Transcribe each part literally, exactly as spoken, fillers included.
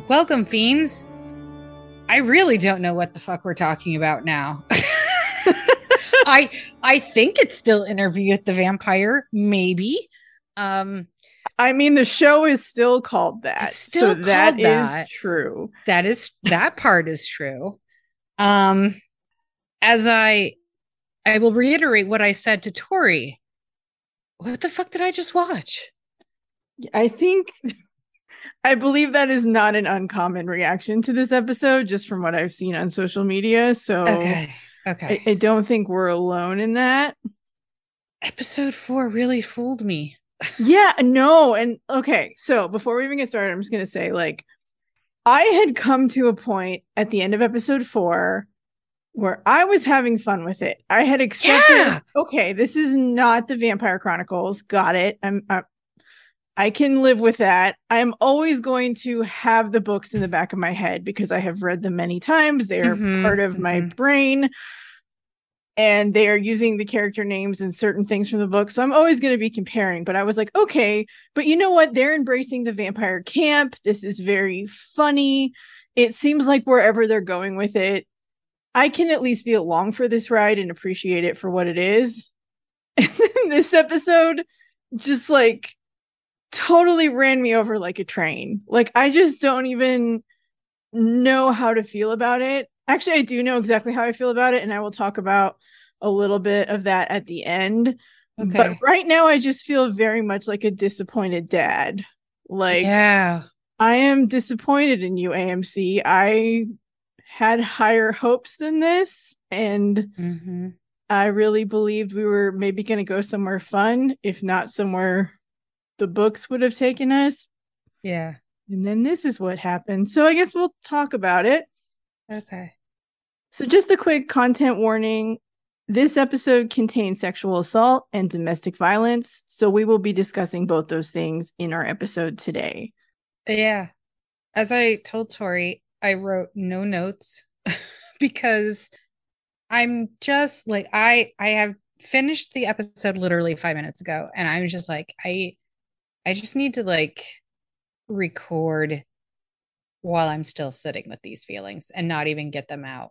Welcome, fiends. I really don't know what the fuck we're talking about now. I I think it's still Interview with the Vampire, maybe. Um, I mean, the show is still called that, it's still so that called is that. true. That is that part is true. Um, as I I will reiterate what I said to Tori. What the fuck did I just watch? I think I believe that is not an uncommon reaction to this episode, just from what I've seen on social media. So Okay, okay. I, I don't think we're alone in that. Episode four really fooled me. Yeah, no. And okay, so before we even get started, I'm just going to say, like, I had come to a point at the end of episode four where I was having fun with it. I had accepted, Yeah. okay, this is not the Vampire Chronicles. Got it. I'm, I, I can live with that. I'm always going to have the books in the back of my head because I have read them many times. They are Mm-hmm, part of my mm-hmm. brain, and they are using the character names and certain things from the book. So I'm always going to be comparing. But I was like, okay, but you know what? They're embracing the vampire camp. This is very funny. It seems like wherever they're going with it, I can at least be along for this ride and appreciate it for what it is. And then this episode just like totally ran me over like a train. Like, I just don't even know how to feel about it. Actually, I do know exactly how I feel about it, and I will talk about a little bit of that at the end. But Okay. right now, I just feel very much like a disappointed dad. Like, Yeah. I am disappointed in you, A M C. I had higher hopes than this, and Mm-hmm. I really believed we were maybe going to go somewhere fun, if not somewhere the books would have taken us. Yeah. And then this is what happened. So I guess we'll talk about it. Okay. So, just a quick content warning. This episode contains sexual assault and domestic violence. So, we will be discussing both those things in our episode today. Yeah. As I told Tori, I wrote no notes because I'm just like I I have finished the episode literally five minutes ago, and I'm just like I I just need to like record while I'm still sitting with these feelings and not even get them out.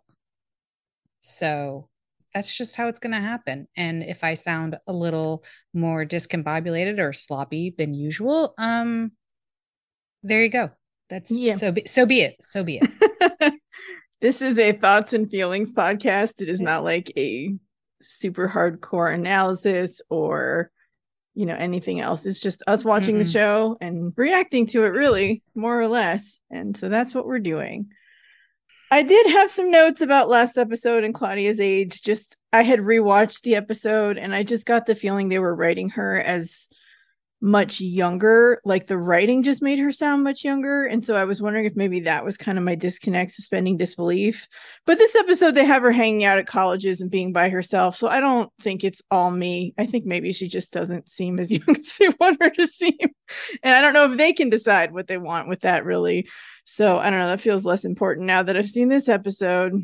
So that's just how it's going to happen. And if I sound a little more discombobulated or sloppy than usual, um, there you go. That's Yeah. so be, so be it. So be it. This is a thoughts and feelings podcast. It is not like a super hardcore analysis or, you know, anything else. It's just us watching the Mm-mm. show and reacting to it, really, more or less. And so that's what we're doing. I did have some notes about last episode and Claudia's age. Just, I had rewatched the episode and I just got the feeling they were writing her as much younger. Like, the writing just made her sound much younger. And so I was wondering if maybe that was kind of my disconnect, suspending disbelief. But this episode, they have her hanging out at colleges and being by herself. So I don't think it's all me. I think maybe she just doesn't seem as young as they want her to seem. And I don't know if they can decide what they want with that, really. So I don't know. That feels less important now that I've seen this episode.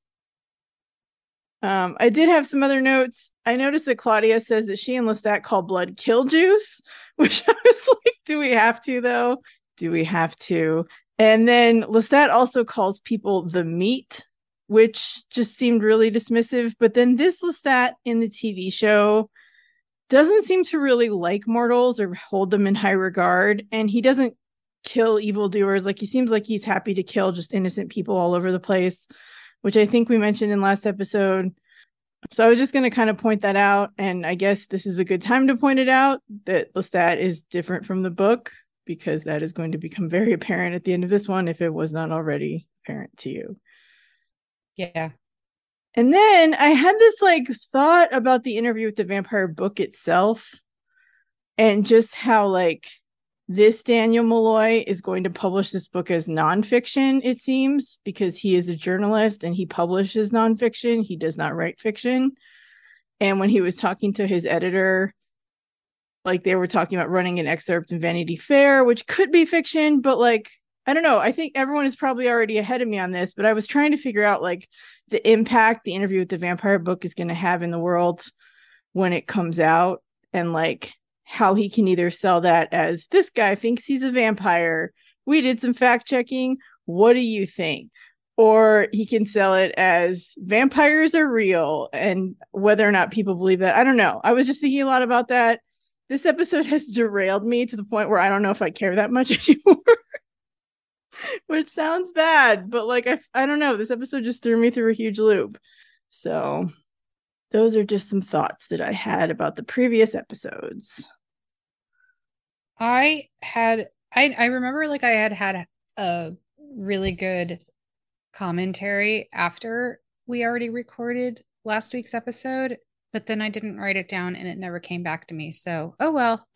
Um, I did have some other notes. I noticed that Claudia says that she and Lestat call blood kill juice, which I was like, do we have to, though? Do we have to? And then Lestat also calls people the meat, which just seemed really dismissive. But then this Lestat in the T V show doesn't seem to really like mortals or hold them in high regard. And he doesn't kill evildoers. Like, he seems like he's happy to kill just innocent people all over the place, which I think we mentioned in last episode. So I was just going to kind of point that out. And I guess this is a good time to point it out that Lestat is different from the book, because that is going to become very apparent at the end of this one if it was not already apparent to you. Yeah. And then I had this like thought about the Interview with the Vampire book itself, and just how like this Daniel Malloy is going to publish this book as nonfiction, it seems, because he is a journalist and he publishes nonfiction. He does not write fiction. And when he was talking to his editor, like, they were talking about running an excerpt in Vanity Fair, which could be fiction, but like, I don't know. I think everyone is probably already ahead of me on this, but I was trying to figure out like the impact the Interview with the Vampire book is going to have in the world when it comes out, and like how he can either sell that as this guy thinks he's a vampire, we did some fact checking. What do you think? Or he can sell it as vampires are real and whether or not people believe that. I don't know. I was just thinking a lot about that. This episode has derailed me to the point where I don't know if I care that much anymore, which sounds bad, but like, I, I don't know. This episode just threw me through a huge loop. So those are just some thoughts that I had about the previous episodes. I had, I, I remember like I had had a really good commentary after we already recorded last week's episode, but then I didn't write it down and it never came back to me. So, oh well.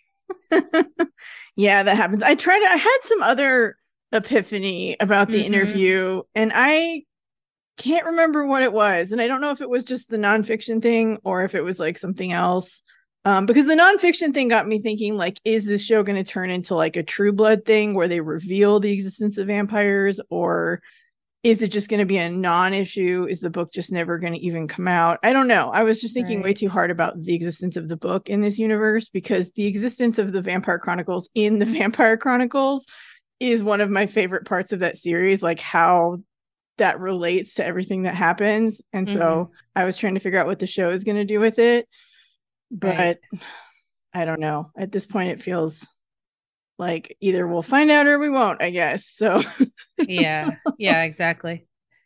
Yeah, that happens. I tried, I had some other epiphany about the mm-hmm. interview and I can't remember what it was. And I don't know if it was just the nonfiction thing or if it was like something else. Um, because the nonfiction thing got me thinking, like, is this show going to turn into like a True Blood thing where they reveal the existence of vampires, or is it just going to be a non-issue? Is the book just never going to even come out? I don't know. I was just thinking right. way too hard about the existence of the book in this universe, because the existence of the Vampire Chronicles in the Vampire Chronicles is one of my favorite parts of that series, like how that relates to everything that happens. And mm-hmm. so I was trying to figure out what the show is going to do with it. But right. I don't know. At this point, it feels like either we'll find out or we won't, I guess. So yeah, yeah, exactly.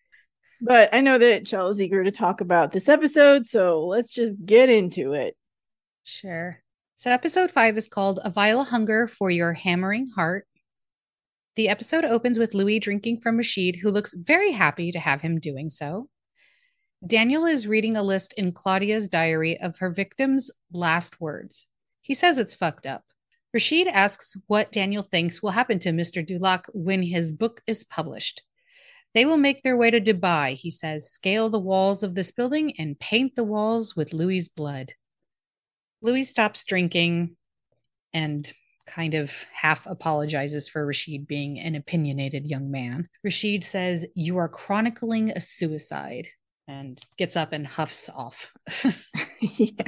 But I know that Chell is eager to talk about this episode, so let's just get into it. Sure. So episode five is called A Vile Hunger for Your Hammering Heart. The episode opens with Louis drinking from Rashid, who looks very happy to have him doing so. Daniel is reading a list in Claudia's diary of her victim's last words. He says it's fucked up. Rashid asks what Daniel thinks will happen to Mister Dulac when his book is published. They will make their way to Dubai, he says, scale the walls of this building and paint the walls with Louis's blood. Louis stops drinking and kind of half apologizes for Rashid being an opinionated young man. Rashid says, "You are chronicling a suicide," and gets up and huffs off. yeah.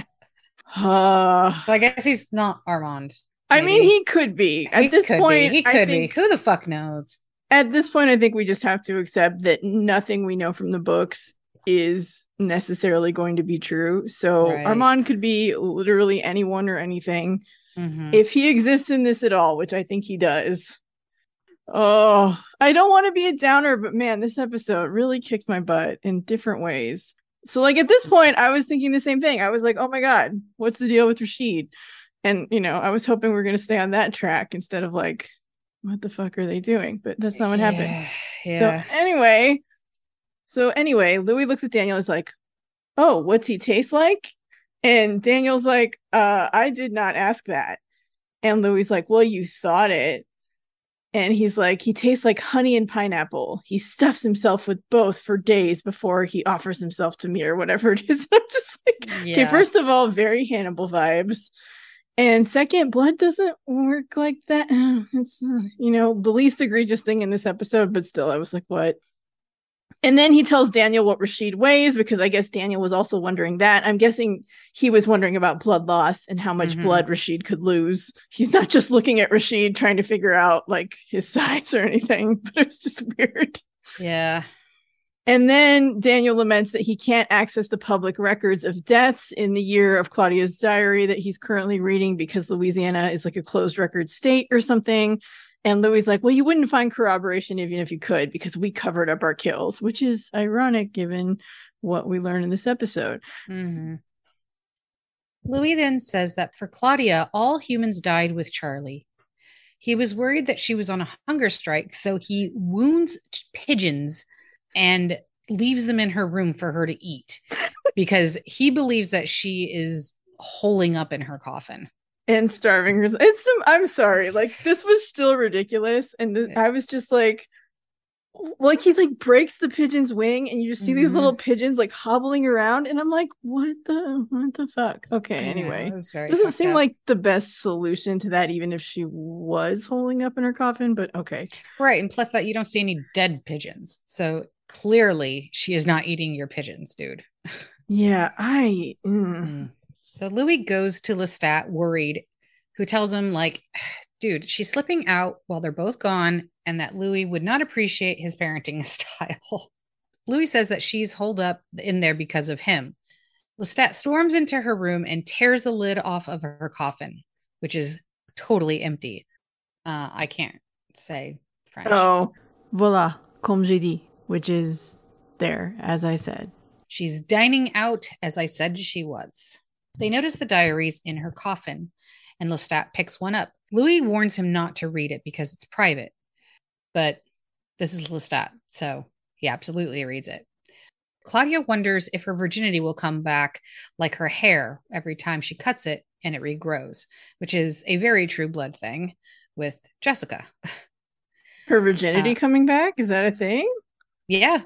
Uh, so I guess he's not Armand. Maybe. I mean, he could be. At he this point, be. he could be. Who the fuck knows? At this point, I think we just have to accept that nothing we know from the books is necessarily going to be true. So right. Armand could be literally anyone or anything. Mm-hmm. If he exists in this at all, which I think he does. Oh, I don't want to be a downer, but man, this episode really kicked my butt in different ways. So like at this point, I was thinking the same thing. I was like, oh my God, what's the deal with Rashid? And, you know, I was hoping we are going to stay on that track instead of like, what the fuck are they doing? But that's not what yeah, happened. Yeah. So anyway, so anyway, Louis looks at Daniel and is like, oh, what's he taste like? And Daniel's like, uh, I did not ask that. And Louis like, well, you thought it. And he's like, he tastes like honey and pineapple. He stuffs himself with both for days before he offers himself to me or whatever it is. I'm just like, yeah. Okay, first of all, very Hannibal vibes. And second, blood doesn't work like that. It's, you know, the least egregious thing in this episode, but still, I was like, what? And then he tells Daniel what Rashid weighs, because I guess Daniel was also wondering that. I'm guessing he was wondering about blood loss and how much mm-hmm. blood Rashid could lose. He's not just looking at Rashid trying to figure out like his size or anything, but it was just weird. Yeah. And then Daniel laments that he can't access the public records of deaths in the year of Claudia's diary that he's currently reading because Louisiana is like a closed record state or something. And Louis is like, well, you wouldn't find corroboration even if you could, because we covered up our kills, which is ironic given what we learn in this episode. Mm-hmm. Louis then says that for Claudia, all humans died with Charlie. He was worried that she was on a hunger strike, so he wounds pigeons and leaves them in her room for her to eat because he believes that she is holing up in her coffin. And starving herself. It's the, I'm sorry, like this was still ridiculous, and th- I was just like, like he like breaks the pigeon's wing, and you just see mm-hmm. these little pigeons like hobbling around, and I'm like, what the what the fuck? Okay, yeah, anyway, doesn't seem up. like the best solution to that, even if she was holding up in her coffin. But okay, right, and plus that you don't see any dead pigeons, so clearly she is not eating your pigeons, dude. Yeah, I. Mm. Mm. So Louis goes to Lestat worried, who tells him, like, dude, she's slipping out while they're both gone, and that Louis would not appreciate his parenting style. Louis says that she's holed up in there because of him. Lestat storms into her room and tears the lid off of her coffin, which is totally empty. Uh, I can't say French. Oh, voilà, comme j'ai dit, which is there, as I said. She's dining out, as I said she was. They notice the diaries in her coffin, and Lestat picks one up. Louis warns him not to read it because it's private, but this is Lestat, so he absolutely reads it. Claudia wonders if her virginity will come back like her hair every time she cuts it and it regrows, which is a very True Blood thing with Jessica. Her virginity uh, coming back? Is that a thing? Yeah.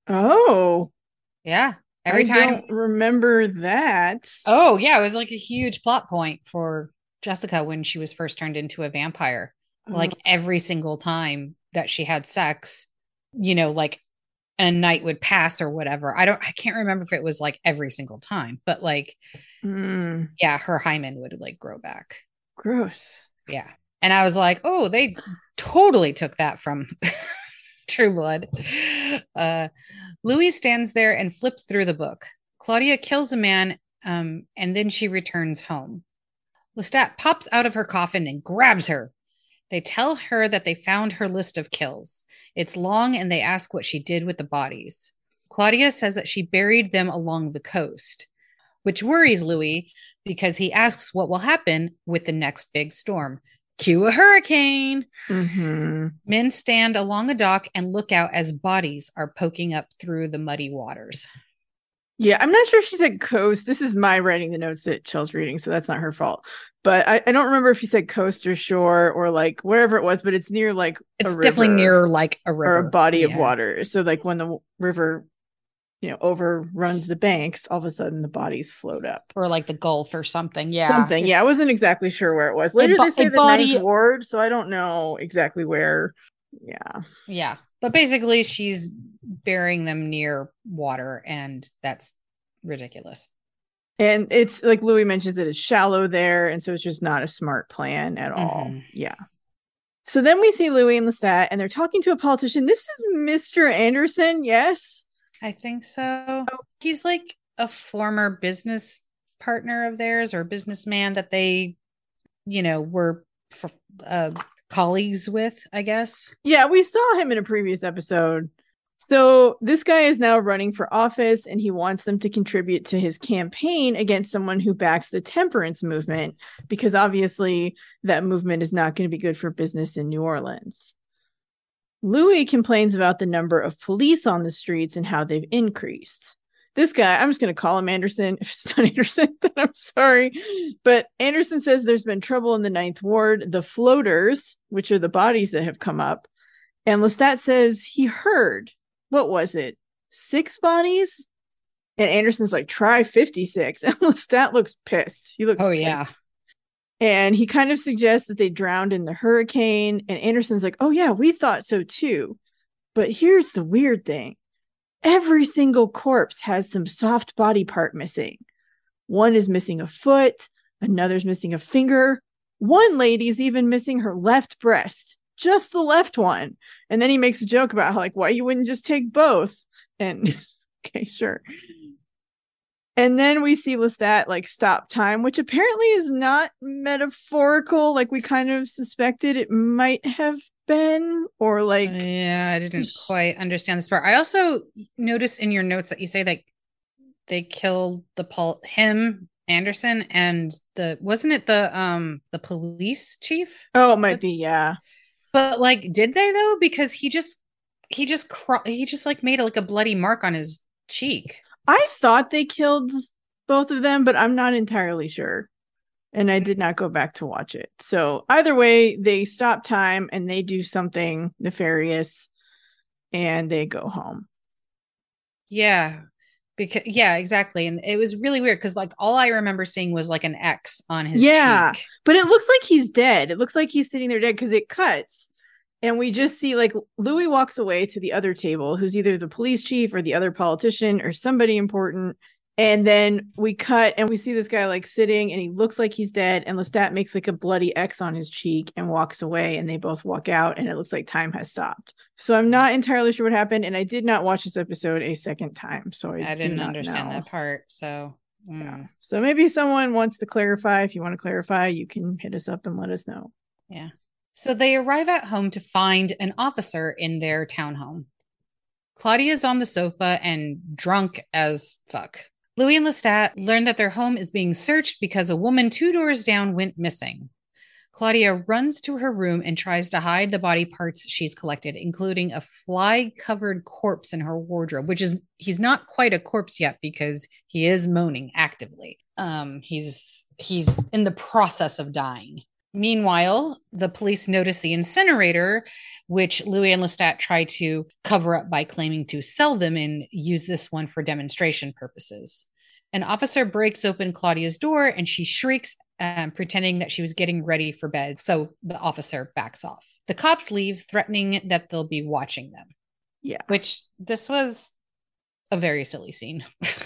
Oh. Yeah. Every I time. don't remember that. Oh, yeah. It was like a huge plot point for Jessica when she was first turned into a vampire. Oh. Like every single time that she had sex, you know, like a night would pass or whatever. I don't, I can't remember if it was like every single time, but like, mm. yeah, her hymen would like grow back. Gross. Yeah. And I was like, oh, they totally took that from True Blood. Uh, Louis stands there and flips through the book. Claudia kills a man, um, and then she returns home. Lestat pops out of her coffin and grabs her. They tell her that they found her list of kills. It's long, and they ask what she did with the bodies. Claudia says that she buried them along the coast, which worries Louis because he asks what will happen with the next big storm. Cue a hurricane. Mm-hmm. Men stand along a dock and look out as bodies are poking up through the muddy waters. Yeah, I'm not sure if she said coast. This is my writing the notes that Chel's reading, so that's not her fault. But I, I don't remember if she said coast or shore or like wherever it was, but it's near like it's definitely near like a river or a body yeah. of water. So like when the river, you know, overruns the banks, all of a sudden the bodies float up. Or like the Gulf or something. Yeah. Something. Yeah. I wasn't exactly sure where it was. Later bo- they say the body... ninth ward, so I don't know exactly where. Yeah. Yeah. But basically she's burying them near water, and that's ridiculous. And it's like Louis mentions that it's shallow there, and so it's just not a smart plan at all. Mm-hmm. Yeah. So then we see Louis and Lestat, and they're talking to a politician. This is Mister Anderson, yes? I think so. He's like a former business partner of theirs or businessman that they, you know, were uh, colleagues with, I guess. Yeah, we saw him in a previous episode. So this guy is now running for office, and he wants them to contribute to his campaign against someone who backs the temperance movement, because obviously that movement is not going to be good for business in New Orleans. Louis complains about the number of police on the streets and how they've increased. This guy, I'm just going to call him Anderson. If it's not Anderson, then I'm sorry. But Anderson says there's been trouble in the ninth ward, the floaters, which are the bodies that have come up. And Lestat says he heard, what was it? Six bodies? And Anderson's like, try fifty-six. And Lestat looks pissed. He looks oh, pissed. yeah. And he kind of suggests that they drowned in the hurricane. And Anderson's like, oh, yeah, we thought so, too. But here's the weird thing. Every single corpse has some soft body part missing. One is missing a foot. Another's missing a finger. One lady's even missing her left breast. Just the left one. And then he makes a joke about how, like, why you wouldn't just take both. And okay, sure. And then we see Lestat like stop time, which apparently is not metaphorical, like we kind of suspected it might have been, or like yeah, I didn't quite understand this part. I also noticed in your notes that you say like they killed the Paul him Anderson and the wasn't it the um the police chief? Oh, it might but, be, yeah. But like, did they though? Because he just he just cro- he just like made like a bloody mark on his cheek. I thought they killed both of them, but I'm not entirely sure. And I did not go back to watch it. So either way, they stop time and they do something nefarious and they go home. Yeah. Because yeah, exactly. And it was really weird because like all I remember seeing was like an X on his yeah, cheek. But it looks like he's dead. It looks like he's sitting there dead because it cuts. And we just see like Louis walks away to the other table, who's either the police chief or the other politician or somebody important. And then we cut and we see this guy like sitting and he looks like he's dead. And Lestat makes like a bloody X on his cheek and walks away. And they both walk out and it looks like time has stopped. So I'm not entirely sure what happened. And I did not watch this episode a second time. So I, I didn't do not understand know. that part. So, mm. yeah. So maybe someone wants to clarify. If you want to clarify, you can hit us up and let us know. Yeah. So they arrive at home to find an officer in their townhome. Claudia's on the sofa and drunk as fuck. Louis and Lestat learn that their home is being searched because a woman two doors down went missing. Claudia runs to her room and tries to hide the body parts she's collected, including a fly-covered corpse in her wardrobe, which is, he's not quite a corpse yet because he is moaning actively. Um, he's he's in the process of dying. Meanwhile, the police notice the incinerator, which Louis and Lestat try to cover up by claiming to sell them and use this one for demonstration purposes. An officer breaks open Claudia's door and she shrieks, um, pretending that she was getting ready for bed. So the officer backs off. The cops leave, threatening that they'll be watching them. Yeah. Which this was a very silly scene.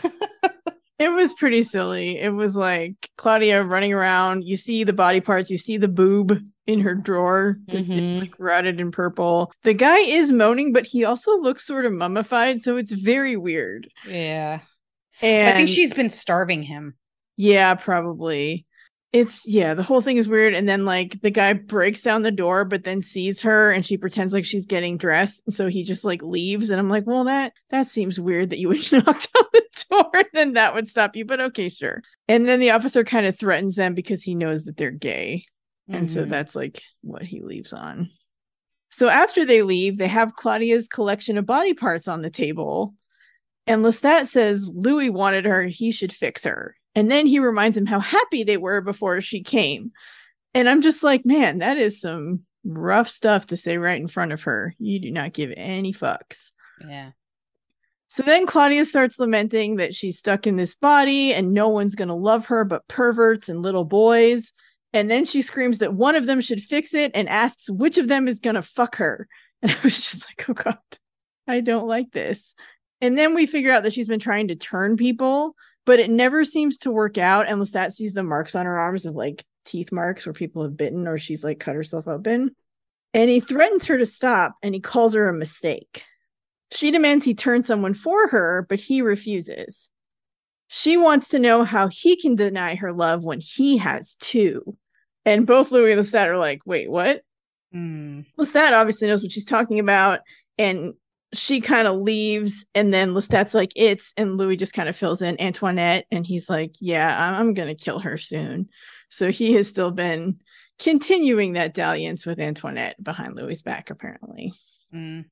It was pretty silly. It was like Claudia running around. You see the body parts. You see the boob in her drawer. Mm-hmm. It's like rotted in purple. The guy is moaning, but he also looks sort of mummified. So it's very weird. Yeah. And I think she's been starving him. Yeah, probably. It's, yeah, the whole thing is weird. And then, like, the guy breaks down the door, but then sees her and she pretends like she's getting dressed. And so he just, like, leaves. And I'm like, well, that that seems weird that you would knock down the door and then that would stop you. But okay, sure. And then the officer kind of threatens them because he knows that they're gay. Mm-hmm. And so that's, like, what he leaves on. So after they leave, they have Claudia's collection of body parts on the table. And Lestat says Louis wanted her, he should fix her. And then he reminds him how happy they were before she came. And I'm just like, man, that is some rough stuff to say right in front of her. You do not give any fucks. Yeah. So then Claudia starts lamenting that she's stuck in this body and no one's going to love her but perverts and little boys. And then she screams that one of them should fix it and asks which of them is going to fuck her. And I was just like, oh God, I don't like this. And then we figure out that she's been trying to turn people, but it never seems to work out. And Lestat sees the marks on her arms of like teeth marks where people have bitten or she's like cut herself open. And he threatens her to stop and he calls her a mistake. She demands he turn someone for her, but he refuses. She wants to know how he can deny her love when he has two. And both Louis and Lestat are like, wait, what? Mm. Lestat obviously knows what she's talking about. And she kind of leaves, and then Lestat's like, it's, and Louis just kind of fills in Antoinette, and he's like, yeah, I'm going to kill her soon. So he has still been continuing that dalliance with Antoinette behind Louis's back, apparently. Mm.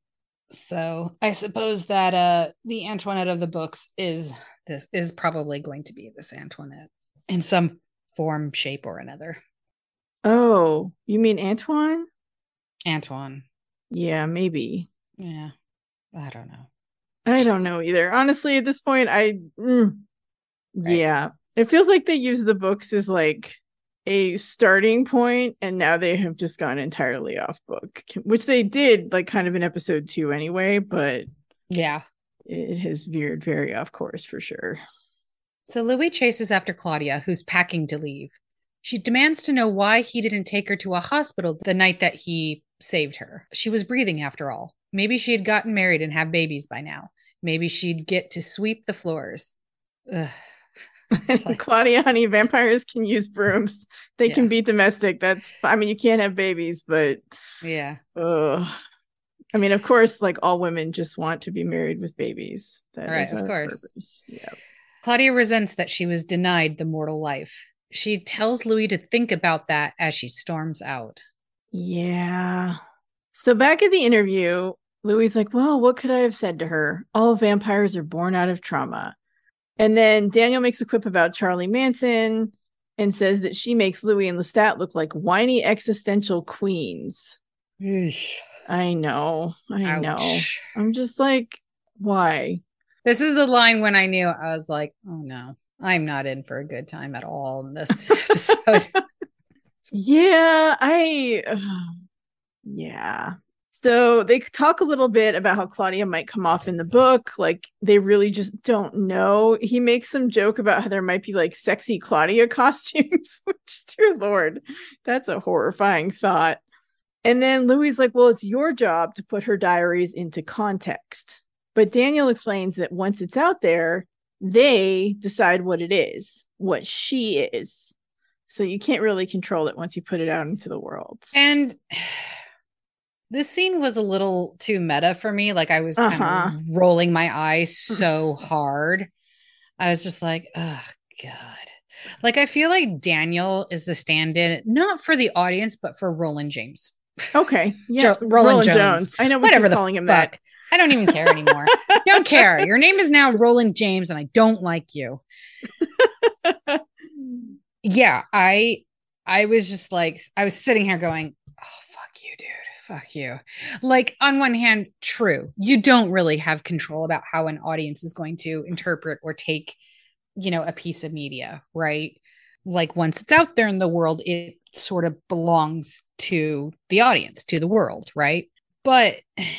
So I suppose that uh, the Antoinette of the books is this is probably going to be this Antoinette in some form, shape, or another. Oh, you mean Antoine? Antoine. Yeah, maybe. Yeah. I don't know. I don't know either. Honestly, at this point, I, mm, right. yeah, it feels like they use the books as like a starting point, and now they have just gone entirely off book, which they did like kind of in episode two anyway, but yeah, it has veered very off course for sure. So Louis chases after Claudia, who's packing to leave. She demands to know why he didn't take her to a hospital the night that he saved her. She was breathing after all. Maybe she had gotten married and have babies by now. Maybe she'd get to sweep the floors. Like... Claudia, honey, vampires can use brooms. They yeah. can be domestic. That's, I mean, you can't have babies, but yeah. Uh, I mean, of course, like all women just want to be married with babies. That right, is of course. Purpose. Yeah. Claudia resents that she was denied the mortal life. She tells Louis to think about that as she storms out. Yeah. So back at the interview, Louis is like, well, what could I have said to her? All vampires are born out of trauma. And then Daniel makes a quip about Charlie Manson and says that she makes Louis and Lestat look like whiny existential queens. Eesh. I know. I Ouch. know. I'm just like, why? This is the line when I knew. I was like, oh no, I'm not in for a good time at all in this episode. Yeah, I... Uh, yeah. So they talk a little bit about how Claudia might come off in the book. Like they really just don't know. He makes some joke about how there might be like sexy Claudia costumes, which, dear Lord, that's a horrifying thought. And then Louis like, well, it's your job to put her diaries into context. But Daniel explains that once it's out there, they decide what it is, what she is. So you can't really control it once you put it out into the world. And this scene was a little too meta for me. Like I was kind Uh-huh. of rolling my eyes so hard. I was just like, oh, God. Like I feel like Daniel is the stand-in, not for the audience, but for Roland James. Okay. Yeah. Jo- Roland, Roland Jones. Jones. I know we whatever keep the calling him fuck. that. I don't even care anymore. Don't care. Your name is now Roland James and I don't like you. Yeah, I I was just like, I was sitting here going, oh, fuck you, dude. Fuck you. Like on one hand, true. You don't really have control about how an audience is going to interpret or take, you know, a piece of media, right? Like once it's out there in the world, it sort of belongs to the audience, to the world, right? But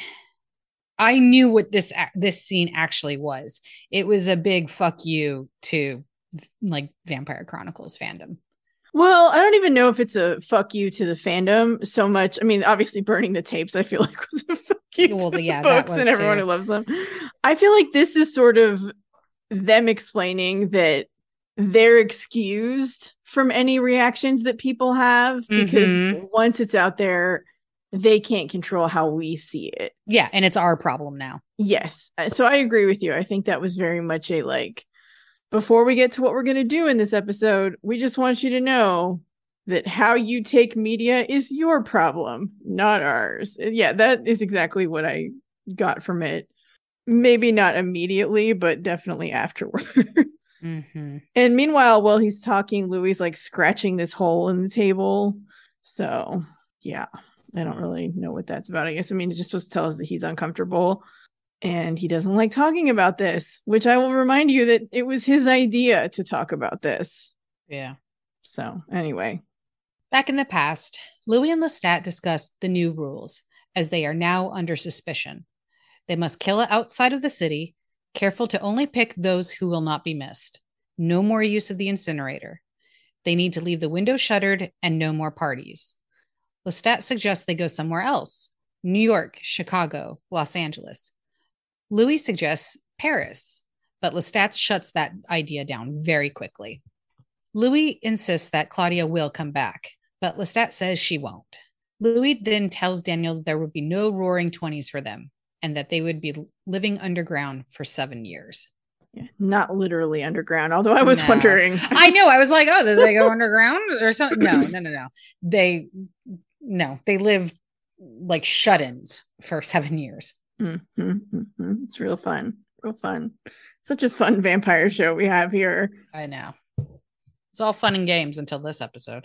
I knew what this this scene actually was. It was a big fuck you to like Vampire Chronicles fandom. Well, I don't even know if it's a fuck you to the fandom so much. I mean, obviously burning the tapes, I feel like was a fuck you well, to yeah, the books and everyone too. Who loves them. I feel like this is sort of them explaining that they're excused from any reactions that people have because mm-hmm. once it's out there, they can't control how we see it. Yeah, and it's our problem now. Yes. So I agree with you. I think that was very much a like, before we get to what we're going to do in this episode, we just want you to know that how you take media is your problem, not ours. Yeah, that is exactly what I got from it. Maybe not immediately, but definitely afterward. Mm-hmm. And meanwhile, while he's talking, Louis like scratching this hole in the table. So, yeah, I don't really know what that's about. I guess, I mean, it's just supposed to tell us that he's uncomfortable. And he doesn't like talking about this, which I will remind you that it was his idea to talk about this. Yeah. So anyway. Back in the past, Louis and Lestat discussed the new rules as they are now under suspicion. They must kill outside of the city, careful to only pick those who will not be missed. No more use of the incinerator. They need to leave the window shuttered and no more parties. Lestat suggests they go somewhere else. New York, Chicago, Los Angeles. Louis suggests Paris, but Lestat shuts that idea down very quickly. Louis insists that Claudia will come back, but Lestat says she won't. Louis then tells Daniel that there would be no roaring twenties for them and that they would be living underground for seven years. Yeah, not literally underground, although I was no. wondering. I know. I was like, oh, did they go underground or something? No, no, no, no. They, no, they lived like shut-ins for seven years. Mm-hmm, mm-hmm. It's real fun. Real fun. Such a fun vampire show we have here. I know. It's all fun and games until this episode.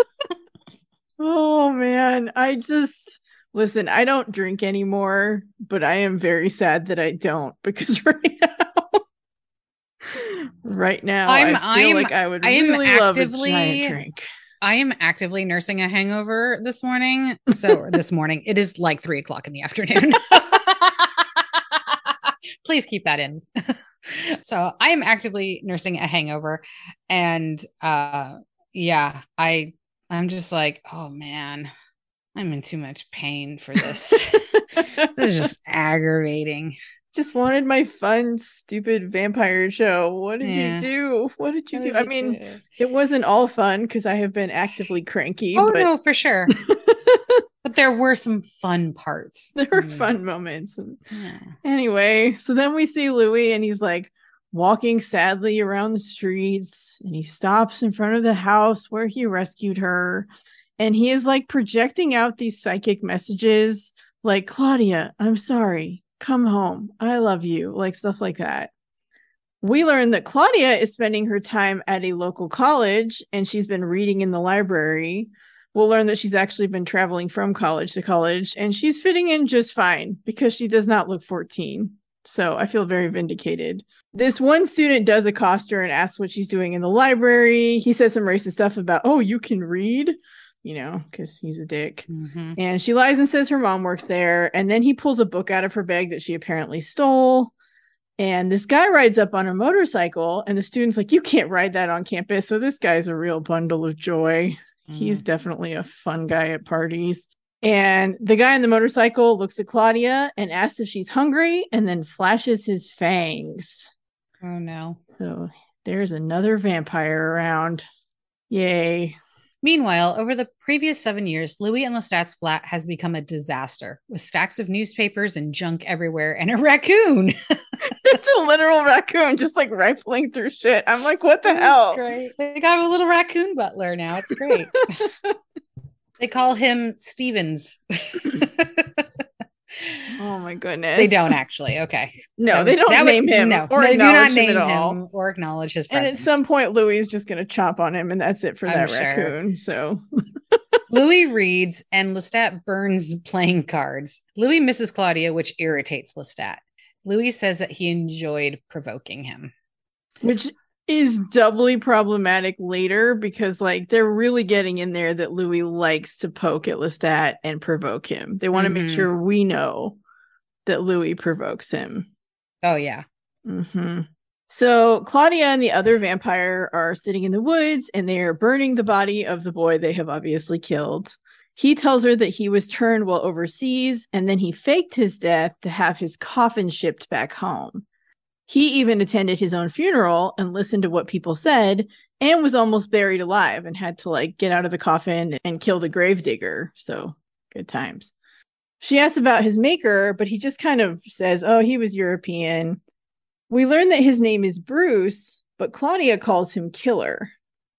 Oh, man. I just... Listen, I don't drink anymore, but I am very sad that I don't because right now... right now, I'm, I feel I'm, like I would I really actively, love a giant drink. I am actively nursing a hangover this morning. So, this morning, it is like three o'clock in the afternoon. Please keep that in. So I am actively nursing a hangover. And uh, yeah, I, I'm just like, oh man, I'm in too much pain for this. This is just aggravating. Just wanted my fun, stupid vampire show. What did yeah. you do? What did you what do? Did I you mean, do? It wasn't all fun because I have been actively cranky. Oh but... no, for sure. But there were some fun parts. There were mm. fun moments. And yeah. Anyway, so then we see Louis and he's like walking sadly around the streets and he stops in front of the house where he rescued her. And he is like projecting out these psychic messages like, Claudia, I'm sorry. Come home. I love you. Like stuff like that. We learn that Claudia is spending her time at a local college and she's been reading in the library. We'll learn that she's actually been traveling from college to college and she's fitting in just fine because she does not look fourteen. So I feel very vindicated. This one student does accost her and asks what she's doing in the library. He says some racist stuff about, oh, you can read. you know, because he's a dick. Mm-hmm. And she lies and says her mom works there. And then he pulls a book out of her bag that she apparently stole. And this guy rides up on a motorcycle, and the student's like, you can't ride that on campus. So this guy's a real bundle of joy. Mm. He's definitely a fun guy at parties. And the guy on the motorcycle looks at Claudia and asks if she's hungry, and then flashes his fangs. Oh, no. So there's another vampire around. Yay. Meanwhile, over the previous seven years, Louis and Lestat's flat has become a disaster with stacks of newspapers and junk everywhere and a raccoon. It's a literal raccoon just like rifling through shit. I'm like, what the hell? Great. They got a little raccoon butler now. It's great. They call him Stevens. Oh my goodness. They don't actually. Okay. No, that they don't would, name him no, or they do not name him, him, at all. or acknowledge his presence. And at some point, Louis is just going to chomp on him, and that's it for I'm that sure. raccoon. So Louis reads, and Lestat burns playing cards. Louis misses Claudia, which irritates Lestat. Louis says that he enjoyed provoking him. Which is doubly problematic later because, like, they're really getting in there that Louis likes to poke at Lestat and provoke him. They want to mm-hmm. make sure we know that Louis provokes him. Oh, yeah. Mm-hmm. So Claudia and the other vampire are sitting in the woods, and they are burning the body of the boy they have obviously killed. He tells her that he was turned while overseas, and then he faked his death to have his coffin shipped back home. He even attended his own funeral and listened to what people said, and was almost buried alive and had to, like, get out of the coffin and kill the gravedigger. So good times. She asks about his maker, but he just kind of says, oh, he was European. We learn that his name is Bruce, but Claudia calls him Killer.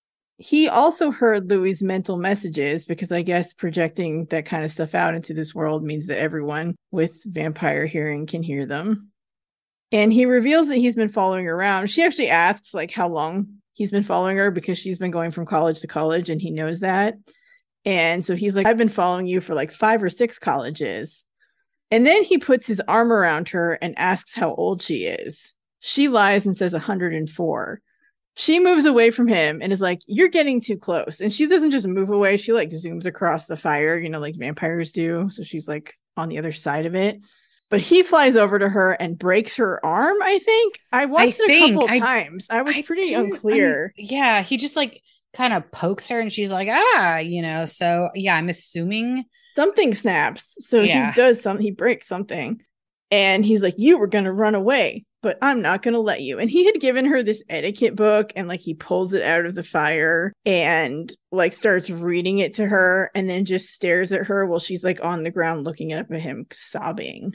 He also heard Louis' mental messages because I guess projecting that kind of stuff out into this world means that everyone with vampire hearing can hear them. And he reveals that he's been following her around. She actually asks, like, how long he's been following her because she's been going from college to college, and he knows that. And so he's like, I've been following you for like five or six colleges. And then he puts his arm around her and asks how old she is. She lies and says one hundred four. She moves away from him and is like, you're getting too close. And she doesn't just move away. She like zooms across the fire, you know, like vampires do. So she's like on the other side of it. But he flies over to her and breaks her arm, I think. I watched I it a couple I, times. I was I pretty unclear. I mean, yeah, he just like kind of pokes her and she's like, ah, you know. So yeah, I'm assuming something snaps. So yeah. he does something, he breaks something. And he's like, you were going to run away, but I'm not going to let you. And he had given her this etiquette book, and like he pulls it out of the fire and like starts reading it to her, and then just stares at her while she's like on the ground looking up at him, sobbing.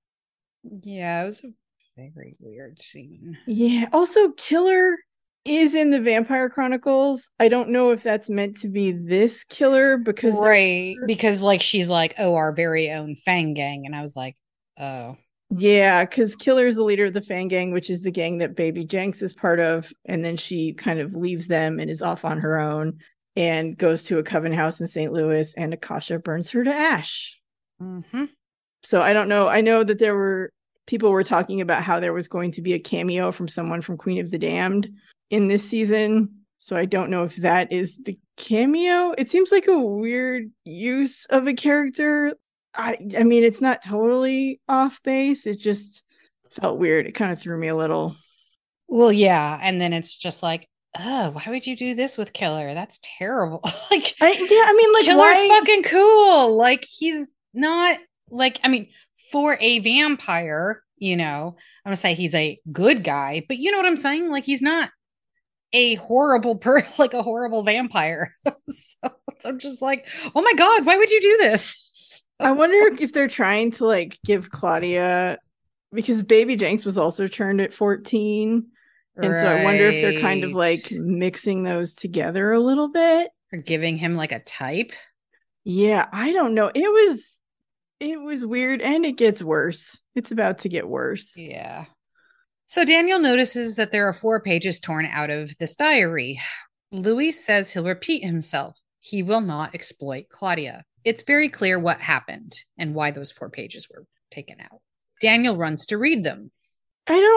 Yeah, it was a very weird scene. Yeah. Also, Killer is in the Vampire Chronicles. I don't know if that's meant to be this Killer because right because like she's like, oh, our very own Fang Gang, and I was like, oh. Yeah, because Killer is the leader of the Fang Gang, which is the gang that Baby Jenks is part of. And then she kind of leaves them and is off on her own and goes to a coven house in Saint Louis, and Akasha burns her to ash. Mm-hmm. So I don't know. I know that there were people were talking about how there was going to be a cameo from someone from Queen of the Damned in this season. So I don't know if that is the cameo. It seems like a weird use of a character. I, I mean, it's not totally off base. It just felt weird. It kind of threw me a little. Well, yeah. And then it's just like, oh, why would you do this with Killer? That's terrible. Like, I, yeah, I mean, like, Killer's why? fucking cool. Like, he's not like, I mean, for a vampire, you know, I'm gonna say he's a good guy, but you know what I'm saying? Like, he's not a horrible per like a horrible vampire. So I'm just like, oh my God, why would you do this? I wonder if they're trying to like give Claudia, because Baby Jenks was also turned at fourteen. And right. So I wonder if they're kind of like mixing those together a little bit. Or giving him like a type. Yeah, I don't know. It was it was weird, and it gets worse. It's about to get worse. Yeah. So Daniel notices that there are four pages torn out of this diary. Louis says he'll repeat himself. He will not exploit Claudia. It's very clear what happened and why those four pages were taken out. Daniel runs to read them. I don't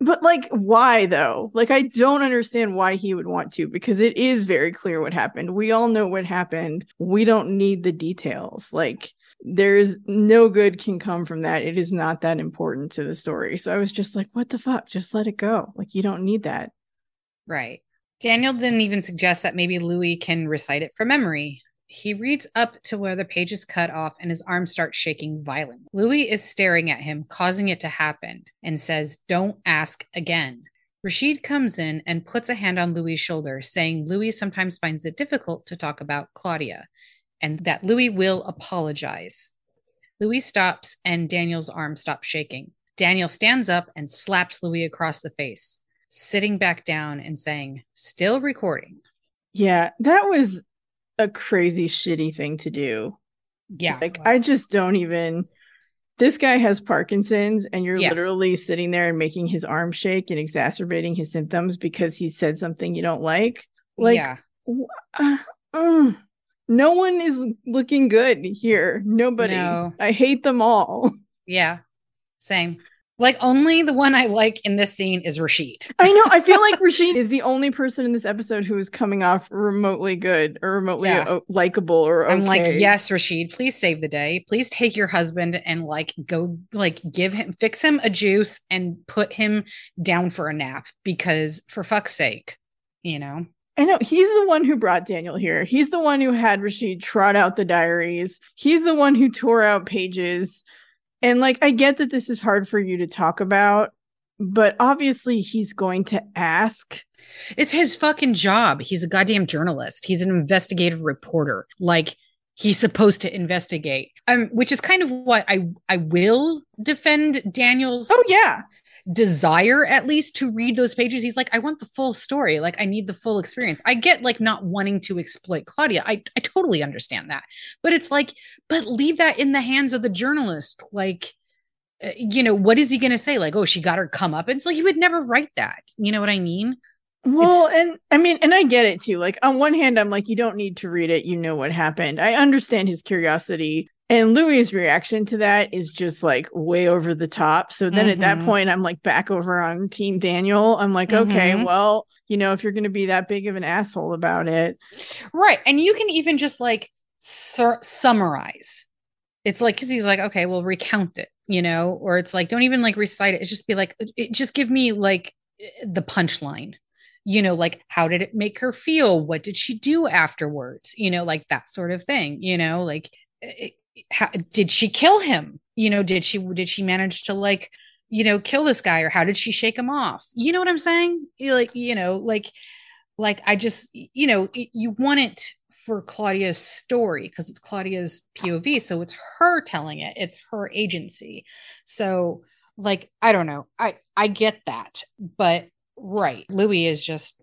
But like, why though? Like, I don't understand why he would want to, because it is very clear what happened. We all know what happened. We don't need the details. Like, there's no good can come from that. It is not that important to the story. So I was just like, what the fuck? Just let it go. Like, you don't need that. Right. Daniel didn't even suggest that maybe Louis can recite it from memory. He reads up to where the page is cut off and his arm starts shaking violently. Louis is staring at him, causing it to happen, and says, "Don't ask again." Rashid comes in and puts a hand on Louis' shoulder, saying Louis sometimes finds it difficult to talk about Claudia and that Louis will apologize. Louis stops and Daniel's arm stops shaking. Daniel stands up and slaps Louis across the face, sitting back down and saying, "Still recording." Yeah, that was a crazy shitty thing to do. Yeah. Like, I just don't even, this guy has Parkinson's and you're Yeah. literally sitting there and making his arm shake and exacerbating his symptoms because he said something you don't like. Like, yeah. uh, uh, no one is looking good here. Nobody. No. I hate them all. Yeah. Same. Like, only the one I like in this scene is Rashid. I know. I feel like Rashid is the only person in this episode who is coming off remotely good or remotely Yeah. o- likable or okay. I'm like, yes, Rashid, please save the day. Please take your husband and like go like give him fix him a juice and put him down for a nap, because for fuck's sake, you know. I know. He's the one who brought Daniel here. He's the one who had Rashid trot out the diaries. He's the one who tore out pages. And like, I get that this is hard for you to talk about, but obviously he's going to ask. It's his fucking job. He's a goddamn journalist. He's an investigative reporter. Like, he's supposed to investigate. Um, which is kind of why I I will defend Daniel's oh yeah desire, at least, to read those pages. He's like, I want the full story. Like, I need the full experience. I get like not wanting to exploit Claudia. I, I totally understand that. But it's like, but leave that in the hands of the journalist. Like, uh, you know, what is he going to say? Like, oh, she got her come up. It's like, he would never write that. You know what I mean? Well, It's, and I mean, and I get it too. Like, on one hand, I'm like, you don't need to read it. You know what happened. I understand his curiosity. And Louis' reaction to that is just like way over the top. So then mm-hmm. at that point, I'm like back over on Team Daniel. I'm like, mm-hmm. okay, well, you know, if you're going to be that big of an asshole about it. Right. And you can even just like sur- summarize. It's like, because he's like, okay, well, recount it, you know, or it's like, don't even like recite it. It's just be like, it, just give me like the punchline, you know, like, how did it make her feel? What did she do afterwards? You know, like that sort of thing, you know, like, it, how did she kill him? You know, did she did she manage to like, you know, kill this guy, or how did she shake him off? You know what I'm saying? Like, you know, like, like I just, you know, it, you want it for Claudia's story because it's Claudia's P O V, so it's her telling it. It's her agency. So, like, I don't know. I I get that, but right, Louis is just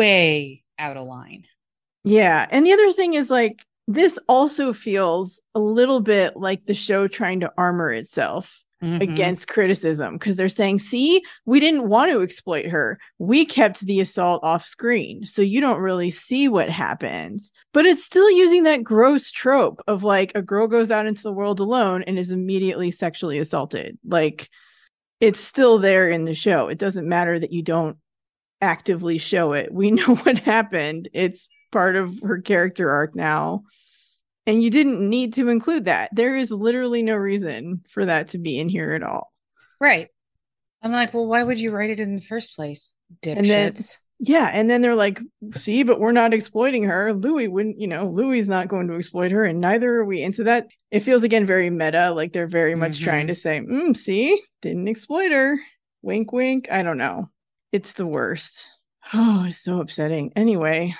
way out of line. Yeah, and the other thing is like, this also feels a little bit like the show trying to armor itself mm-hmm. against criticism, because they're saying, see, we didn't want to exploit her. We kept the assault off screen, so you don't really see what happens. But it's still using that gross trope of like a girl goes out into the world alone and is immediately sexually assaulted. Like, it's still there in the show. It doesn't matter that you don't actively show it. We know what happened. It's part of her character arc now. And you didn't need to include that. There is literally no reason for that to be in here at all. Right. I'm like, well, why would you write it in the first place? Dipshits. And then, yeah. And then they're like, see, but we're not exploiting her. Louis wouldn't, you know, Louis is not going to exploit her, and neither are we. And so that, it feels again very meta. Like they're very much mm-hmm. trying to say, mm, see, didn't exploit her. Wink, wink. I don't know. It's the worst. Oh, it's so upsetting. Anyway.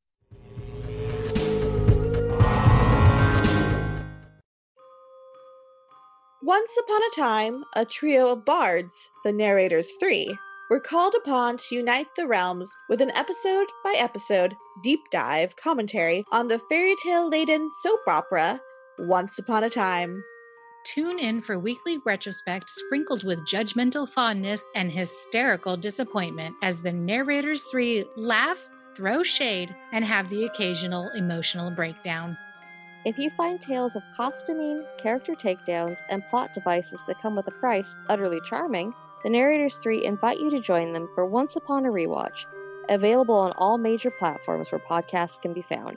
Once upon a time, a trio of bards, the Narrators Three, were called upon to unite the realms with an episode-by-episode deep dive commentary on the fairy tale-laden soap opera, Once Upon a Time. Tune in for weekly retrospect sprinkled with judgmental fondness and hysterical disappointment as the Narrators Three laugh, throw shade, and have the occasional emotional breakdown. If you find tales of costuming, character takedowns, and plot devices that come with a price utterly charming, The Narrators three invite you to join them for Once Upon a Rewatch, available on all major platforms where podcasts can be found.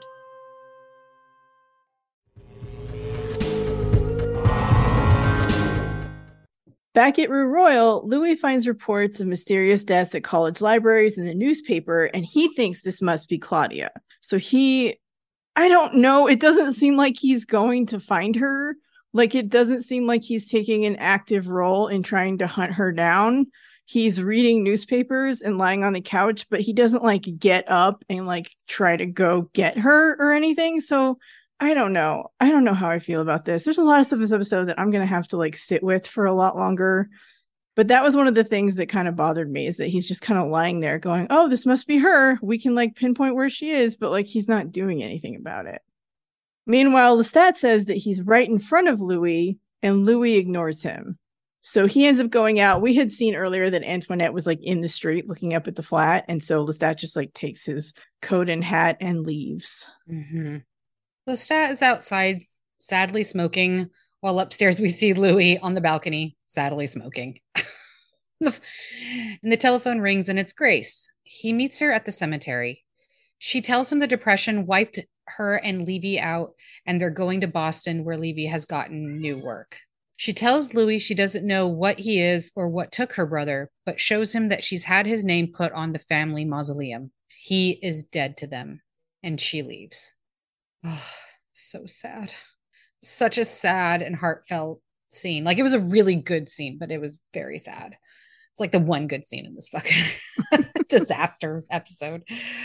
Back at Rue Royal, Louis finds reports of mysterious deaths at college libraries in the newspaper, and he thinks this must be Claudia. So he, I don't know, it doesn't seem like he's going to find her. Like, it doesn't seem like he's taking an active role in trying to hunt her down. He's reading newspapers and lying on the couch, but he doesn't, like, get up and, like, try to go get her or anything. So I don't know. I don't know how I feel about this. There's a lot of stuff in this episode that I'm going to have to like sit with for a lot longer. But that was one of the things that kind of bothered me, is that he's just kind of lying there going, oh, this must be her. We can like pinpoint where she is, but like he's not doing anything about it. Meanwhile, Lestat says that he's right in front of Louis and Louis ignores him. So he ends up going out. We had seen earlier that Antoinette was like in the street looking up at the flat. And so Lestat just like takes his coat and hat and leaves. Mm-hmm. Lestat is outside, sadly smoking, while upstairs we see Louis on the balcony, sadly smoking. And the telephone rings and it's Grace. He meets her at the cemetery. She tells him the depression wiped her and Levy out, and they're going to Boston where Levy has gotten new work. She tells Louis she doesn't know what he is or what took her brother, but shows him that she's had his name put on the family mausoleum. He is dead to them, and she leaves. Oh, so sad. Such a sad and heartfelt scene. Like, it was a really good scene, but it was very sad. It's like the one good scene in this fucking disaster episode.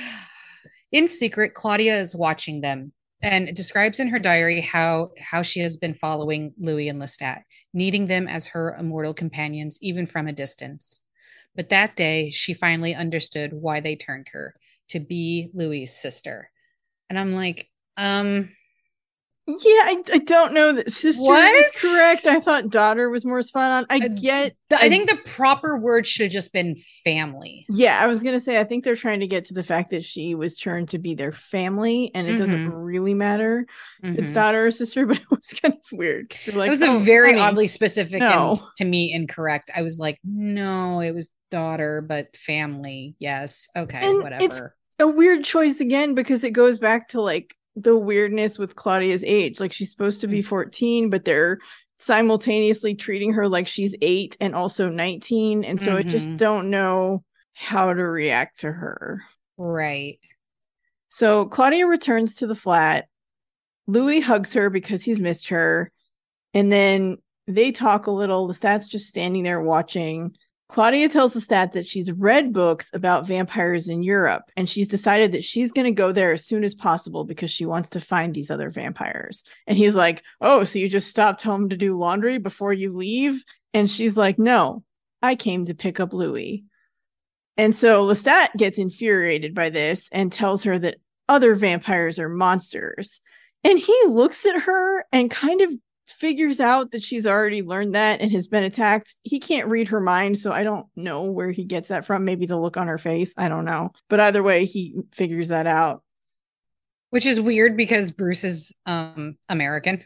In secret, Claudia is watching them and describes in her diary how, how she has been following Louis and Lestat, needing them as her immortal companions, even from a distance. But that day, she finally understood why they turned her, to be Louis' sister. And I'm like, Um, yeah, I, I don't know that sister what? is correct. I thought daughter was more spot on. I Uh, get. the, I, I think the proper word should have just been family. Yeah, I was gonna say I think they're trying to get to the fact that she was turned to be their family, and it Mhm. doesn't really matter if it's Mhm. daughter or sister. But it was kind of weird because you're like, It was oh, a very honey. oddly specific No. and to me incorrect. I was like, no, it was daughter, but family. Yes, okay, And whatever. it's a weird choice again because it goes back to like the weirdness with Claudia's age. Like, she's supposed to be fourteen, but they're simultaneously treating her like she's eight and also nineteen. And so I just Mhm. don't know how to react to her. Right. So Claudia returns to the flat. Louis hugs her because he's missed her. And then they talk a little. Lestat's just standing there watching. Claudia tells Lestat that she's read books about vampires in Europe, and she's decided that she's going to go there as soon as possible because she wants to find these other vampires. And he's like, oh, so you just stopped home to do laundry before you leave? And she's like, no, I came to pick up Louis. And so Lestat gets infuriated by this and tells her that other vampires are monsters. And he looks at her and kind of figures out that she's already learned that and has been attacked. He can't read her mind, so I don't know where he gets that from. Maybe the look on her face. I don't know. But either way, he figures that out. Which is weird because Bruce is um American.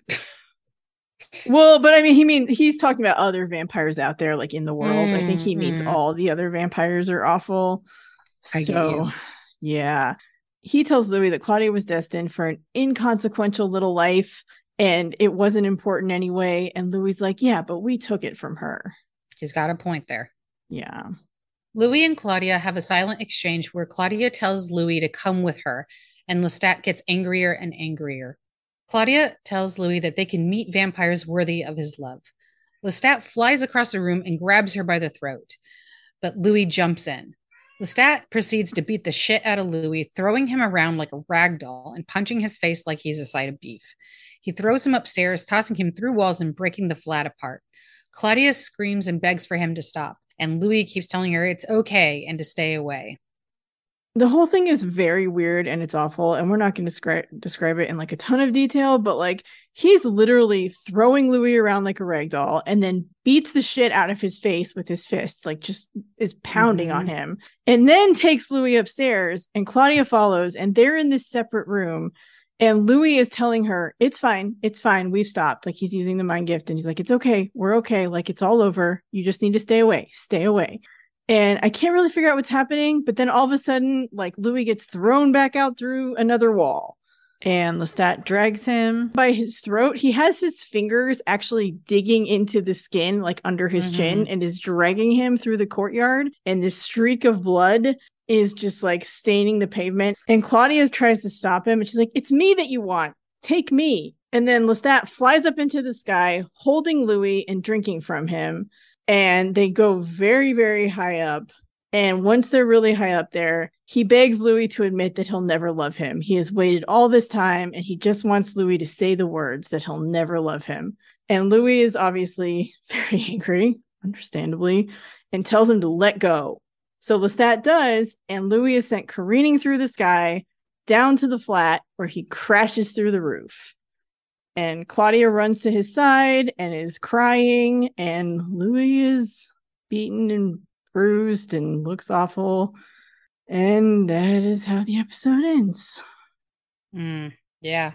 Well, but I mean, he mean he's talking about other vampires out there, like in the world. Mm, I think he means mm. all the other vampires are awful. I get So, you. yeah. He tells Louis that Claudia was destined for an inconsequential little life, and it wasn't important anyway. And Louis like, yeah, but we took it from her. He's got a point there. Yeah. Louis and Claudia have a silent exchange where Claudia tells Louis to come with her, and Lestat gets angrier and angrier. Claudia tells Louis that they can meet vampires worthy of his love. Lestat flies across the room and grabs her by the throat, but Louis jumps in. Lestat proceeds to beat the shit out of Louis, throwing him around like a rag doll and punching his face like he's a side of beef. He throws him upstairs, tossing him through walls and breaking the flat apart. Claudia screams and begs for him to stop, and Louis keeps telling her it's okay and to stay away. The whole thing is very weird and it's awful, and we're not going to describe describe it in like a ton of detail, but like he's literally throwing Louis around like a rag doll and then beats the shit out of his face with his fists, like just is pounding Mhm. on him, and then takes Louis upstairs, and Claudia follows, and they're in this separate room, And Louis is telling her, it's fine. It's fine. We've stopped. Like, he's using the mind gift. And he's like, it's okay. We're okay. Like, it's all over. You just need to stay away. Stay away. And I can't really figure out what's happening. But then all of a sudden, like, Louis gets thrown back out through another wall. And Lestat drags him by his throat. He has his fingers actually digging into the skin, like under his mm-hmm. chin, and is dragging him through the courtyard. And this streak of blood is just like staining the pavement. And Claudia tries to stop him. And she's like, it's me that you want. Take me. And then Lestat flies up into the sky, holding Louis and drinking from him. And they go very, very high up. And once they're really high up there, he begs Louis to admit that he'll never love him. He has waited all this time, and he just wants Louis to say the words that he'll never love him. And Louis is obviously very angry, understandably, and tells him to let go. So Lestat does, and Louis is sent careening through the sky down to the flat, where he crashes through the roof. And Claudia runs to his side and is crying, and Louis is beaten and bruised and looks awful. And that is how the episode ends. Mm, yeah.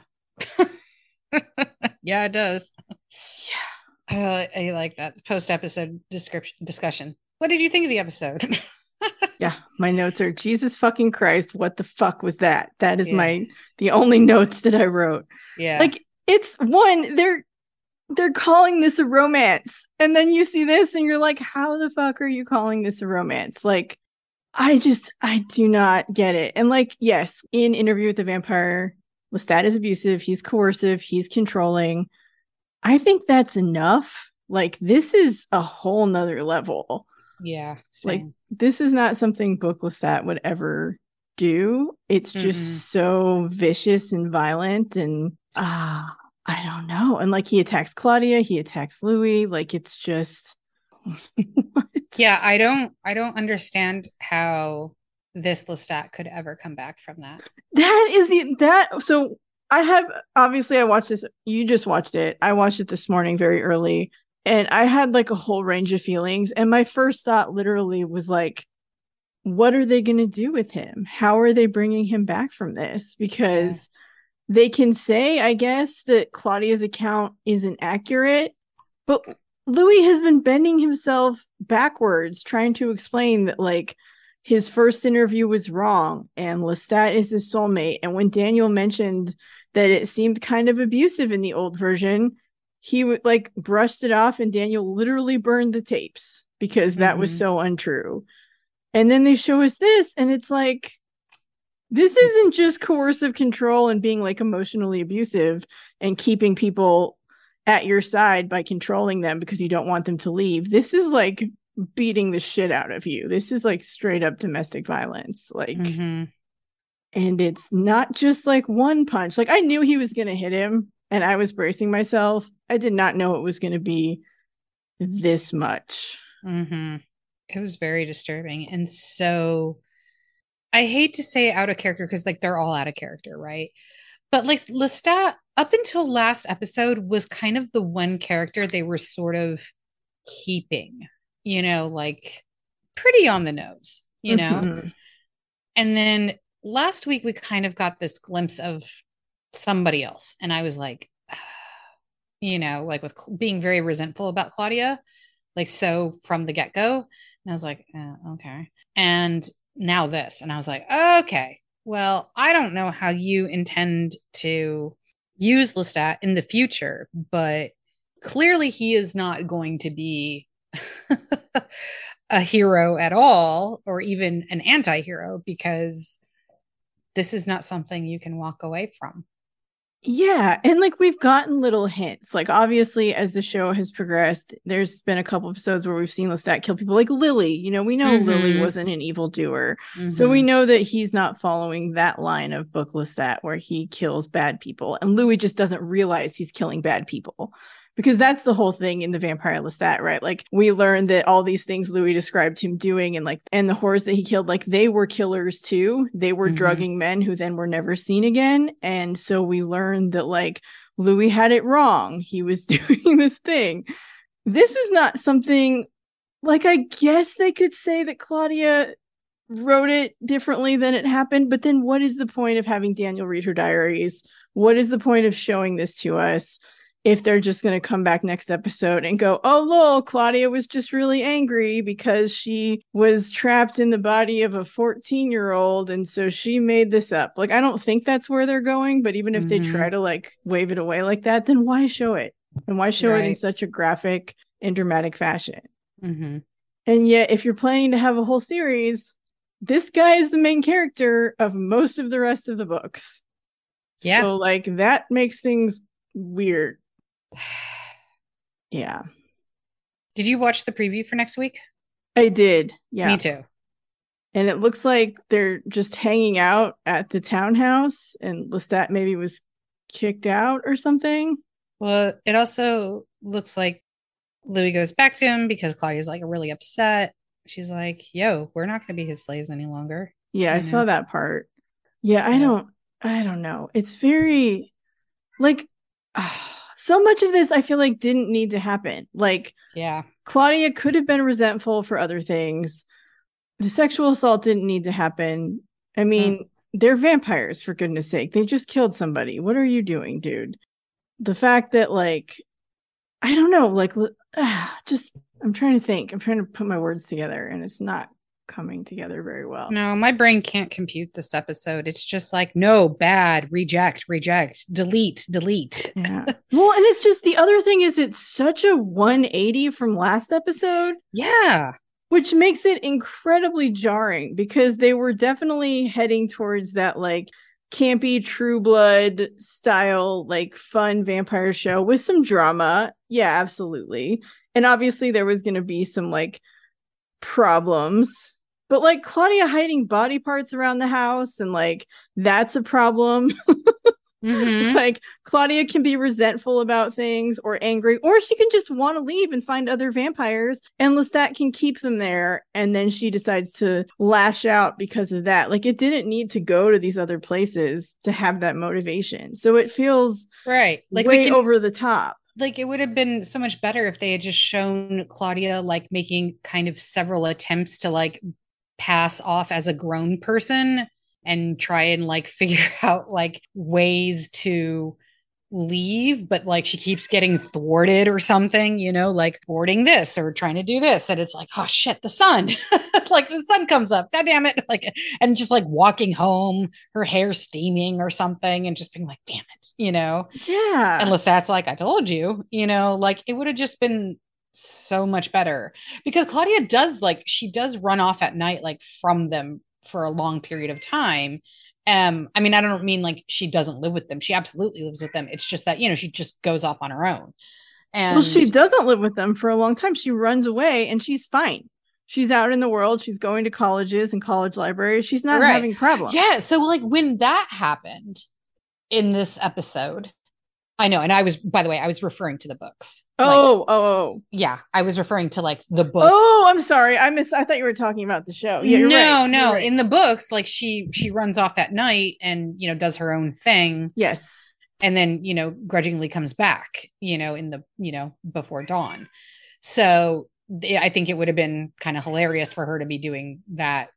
Yeah, it does. Yeah. Uh, I like that post-episode description discussion. What did you think of the episode? Yeah, my notes are, Jesus fucking Christ, what the fuck was that? That is yeah. my the only notes that I wrote. Yeah. Like, it's one, they're they're calling this a romance. And then you see this and you're like, how the fuck are you calling this a romance? Like, I just, I do not get it. And like, yes, in Interview with the Vampire, Lestat is abusive. He's coercive. He's controlling. I think that's enough. Like, this is a whole nother level. Yeah. Same. Like, this is not something Book Lestat would ever do. It's just mm-hmm. so vicious and violent, and ah, uh, I don't know. And like, he attacks Claudia, he attacks Louis. Like, it's just yeah. I don't. I don't understand how this Lestat could ever come back from that. That is the that. So I have obviously I watched this. You just watched it. I watched it this morning very early. And I had like a whole range of feelings. And my first thought literally was like, what are they going to do with him? How are they bringing him back from this? Because yeah. they can say, I guess, that Claudia's account isn't accurate. But Louis has been bending himself backwards, trying to explain that, like, his first interview was wrong and Lestat is his soulmate. And when Daniel mentioned that it seemed kind of abusive in the old version, he would like brushed it off, and Daniel literally burned the tapes because that mm-hmm. was so untrue. And then they show us this, and it's like, this isn't just coercive control and being like emotionally abusive and keeping people at your side by controlling them because you don't want them to leave. This is like beating the shit out of you. This is like straight up domestic violence. Like, mm-hmm. and it's not just like one punch. Like, I knew he was going to hit him, and I was bracing myself. I did not know it was going to be this much. Mm-hmm. It was very disturbing. And so I hate to say out of character because like they're all out of character, right? But like Lestat, up until last episode, was kind of the one character they were sort of keeping, you know, like pretty on the nose, you know? Mm-hmm. And then last week we kind of got this glimpse of somebody else. And I was like, you know, like with being very resentful about Claudia, like so from the get-go. And I was like, uh, okay. And now this. And I was like, okay, well, I don't know how you intend to use Lestat in the future, but clearly he is not going to be a hero at all, or even an anti-hero, because this is not something you can walk away from. Yeah, and like we've gotten little hints. Like obviously as the show has progressed, there's been a couple episodes where we've seen Lestat kill people, like Lily. You know, we know mm-hmm. Lily wasn't an evildoer. Mm-hmm. So we know that he's not following that line of Book Lestat where he kills bad people. And Louis just doesn't realize he's killing bad people. Because that's the whole thing in the Vampire Lestat, right? Like we learned that all these things Louis described him doing, and like, and the whores that he killed, like they were killers too. They were mm-hmm. drugging men who then were never seen again. And so we learned that like Louis had it wrong. He was doing this thing. This is not something like, I guess they could say that Claudia wrote it differently than it happened. But then what is the point of having Daniel read her diaries? what is the point of showing this to us if they're just going to come back next episode and go, oh, lol, Claudia was just really angry because she was trapped in the body of a fourteen-year-old, and so she made this up. Like, I don't think that's where they're going, but even if mm-hmm. they try to, like, wave it away like that, then why show it? And why show right. it in such a graphic and dramatic fashion? Mm-hmm. And yet, if you're planning to have a whole series, this guy is the main character of most of the rest of the books. Yeah. So, like, that makes things weird. Yeah. Did you watch the preview for next week? I did. Yeah. Me too. And it looks like they're just hanging out at the townhouse, and Lestat maybe was kicked out or something. Well, it also looks like Louis goes back to him because Claudia's like really upset. She's like, yo, we're not going to be his slaves any longer. Yeah, you I know? saw that part. Yeah, so. I don't, I don't know. It's very, like, uh, so much of this I feel like didn't need to happen. Like, yeah, Claudia could have been resentful for other things. The sexual assault didn't need to happen. I mean, mm. they're vampires, for goodness sake. They just killed somebody. What are you doing, dude? The fact that, like, I don't know, like, uh, just, I'm trying to think. I'm trying to put my words together, and it's not coming together very well. No, my brain can't compute this episode. It's just like, no, bad, reject, reject, delete, delete. Yeah. Well, and it's just, the other thing is it's such a one eighty from last episode. Yeah. Which makes it incredibly jarring, because they were definitely heading towards that, like, campy True Blood style, like, fun vampire show with some drama. Yeah, absolutely. And obviously there was going to be some, like, problems. But, like, Claudia hiding body parts around the house, and, like, that's a problem. Mm-hmm. Like, Claudia can be resentful about things or angry, or she can just want to leave and find other vampires, and Lestat can keep them there, and then she decides to lash out because of that. Like, it didn't need to go to these other places to have that motivation. So it feels right, like, way we can, over the top. Like, it would have been so much better if they had just shown Claudia, like, making kind of several attempts to, like, pass off as a grown person and try and, like, figure out, like, ways to leave, but, like, she keeps getting thwarted or something, you know, like boarding this or trying to do this, and it's like, oh shit, the sun. Like, the sun comes up, god damn it. Like, and just, like, walking home, her hair steaming or something, and just being like, damn it, you know. Yeah. And Lestat's like, I told you, you know, like, it would have just been so much better, because Claudia does, like, she does run off at night, like, from them for a long period of time. Um, I mean, I don't mean like she doesn't live with them. She absolutely lives with them. It's just that, you know, she just goes off on her own. And well, she doesn't live with them for a long time. She runs away and she's fine. She's out in the world. She's going to colleges and college libraries. She's not right. having problems. Yeah. So, like, when that happened in this episode, I know. And I was, by the way, I was referring to the books. Oh, like, oh, oh. Yeah. I was referring to, like, the books. Oh, I'm sorry. I miss, I thought you were talking about the show. Yeah, you're no, right. no. You're right. In the books, like, she, she runs off at night and, you know, does her own thing. Yes. And then, you know, grudgingly comes back, you know, in the, you know, before dawn. So I think it would have been kind of hilarious for her to be doing that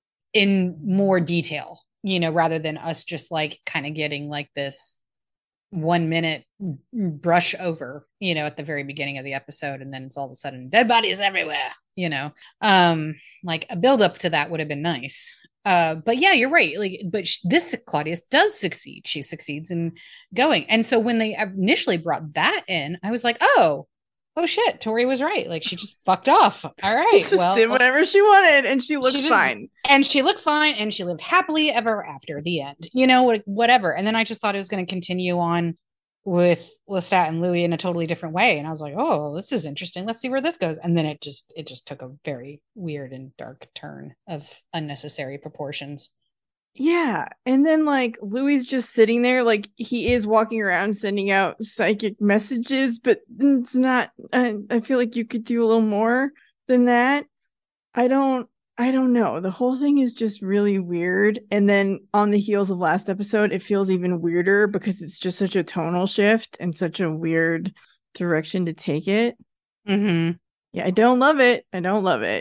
in more detail, you know, rather than us just, like, kind of getting, like, this one minute brush over, you know, at the very beginning of the episode, and then it's all of a sudden dead bodies everywhere, you know. Um like, a build up to that would have been nice. Uh but yeah, you're right. Like, but sh- this Claudius does succeed. She succeeds in going. And so when they initially brought that in, I was like, oh oh shit, Tori was right. Like, she just fucked off. All right. She just well, did whatever she wanted, and she looks she just, fine. And she looks fine, and she lived happily ever after, the end. You know, whatever. And then I just thought it was going to continue on with Lestat and Louis in a totally different way. And I was like, oh, this is interesting. Let's see where this goes. And then it just it just took a very weird and dark turn of unnecessary proportions. Yeah. And then, like, Louis just sitting there, like, he is walking around sending out psychic messages, but it's not, I, I feel like you could do a little more than that. I don't, I don't know. The whole thing is just really weird. And then on the heels of last episode, it feels even weirder because it's just such a tonal shift and such a weird direction to take it. Mm-hmm. Yeah, I don't love it. I don't love it.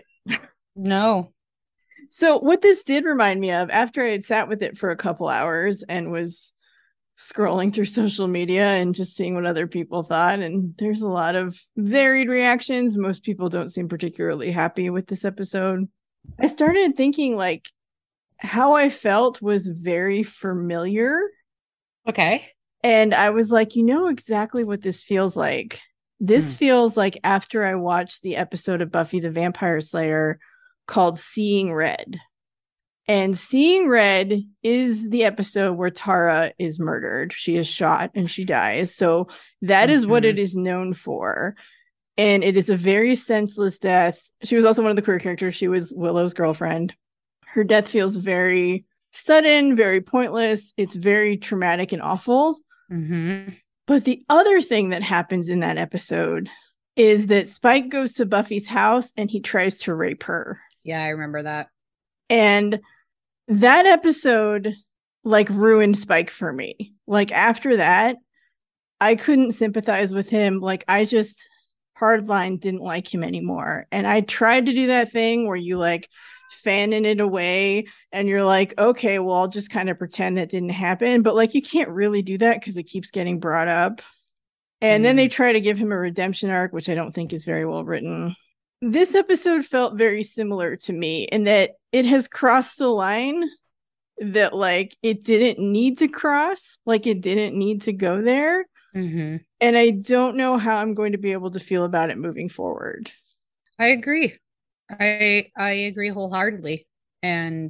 No. So what this did remind me of, after I had sat with it for a couple hours and was scrolling through social media and just seeing what other people thought. And there's a lot of varied reactions. Most people don't seem particularly happy with this episode. I started thinking like how I felt was very familiar. Okay. And I was like, you know exactly what this feels like. This mm. feels like after I watched the episode of Buffy the Vampire Slayer called Seeing Red. And Seeing Red is the episode where Tara is murdered. She is shot and she dies. So that mm-hmm. is what it is known for. And it is a very senseless death. She was also one of the queer characters. She was Willow's girlfriend. Her death feels very sudden, very pointless. It's very traumatic and awful. Mm-hmm. But the other thing that happens in that episode is that Spike goes to Buffy's house and he tries to rape her. Yeah, I remember that. And that episode like ruined Spike for me. Like after that, I couldn't sympathize with him. Like I just hardline didn't like him anymore. And I tried to do that thing where you like fanning it away and you're like, okay, well, I'll just kind of pretend that didn't happen. But like you can't really do that because it keeps getting brought up. And mm. then they try to give him a redemption arc, which I don't think is very well written. This episode felt very similar to me in that it has crossed the line that like it didn't need to cross, like it didn't need to go there. Mm-hmm. And I don't know how I'm going to be able to feel about it moving forward. I agree. I I agree wholeheartedly. And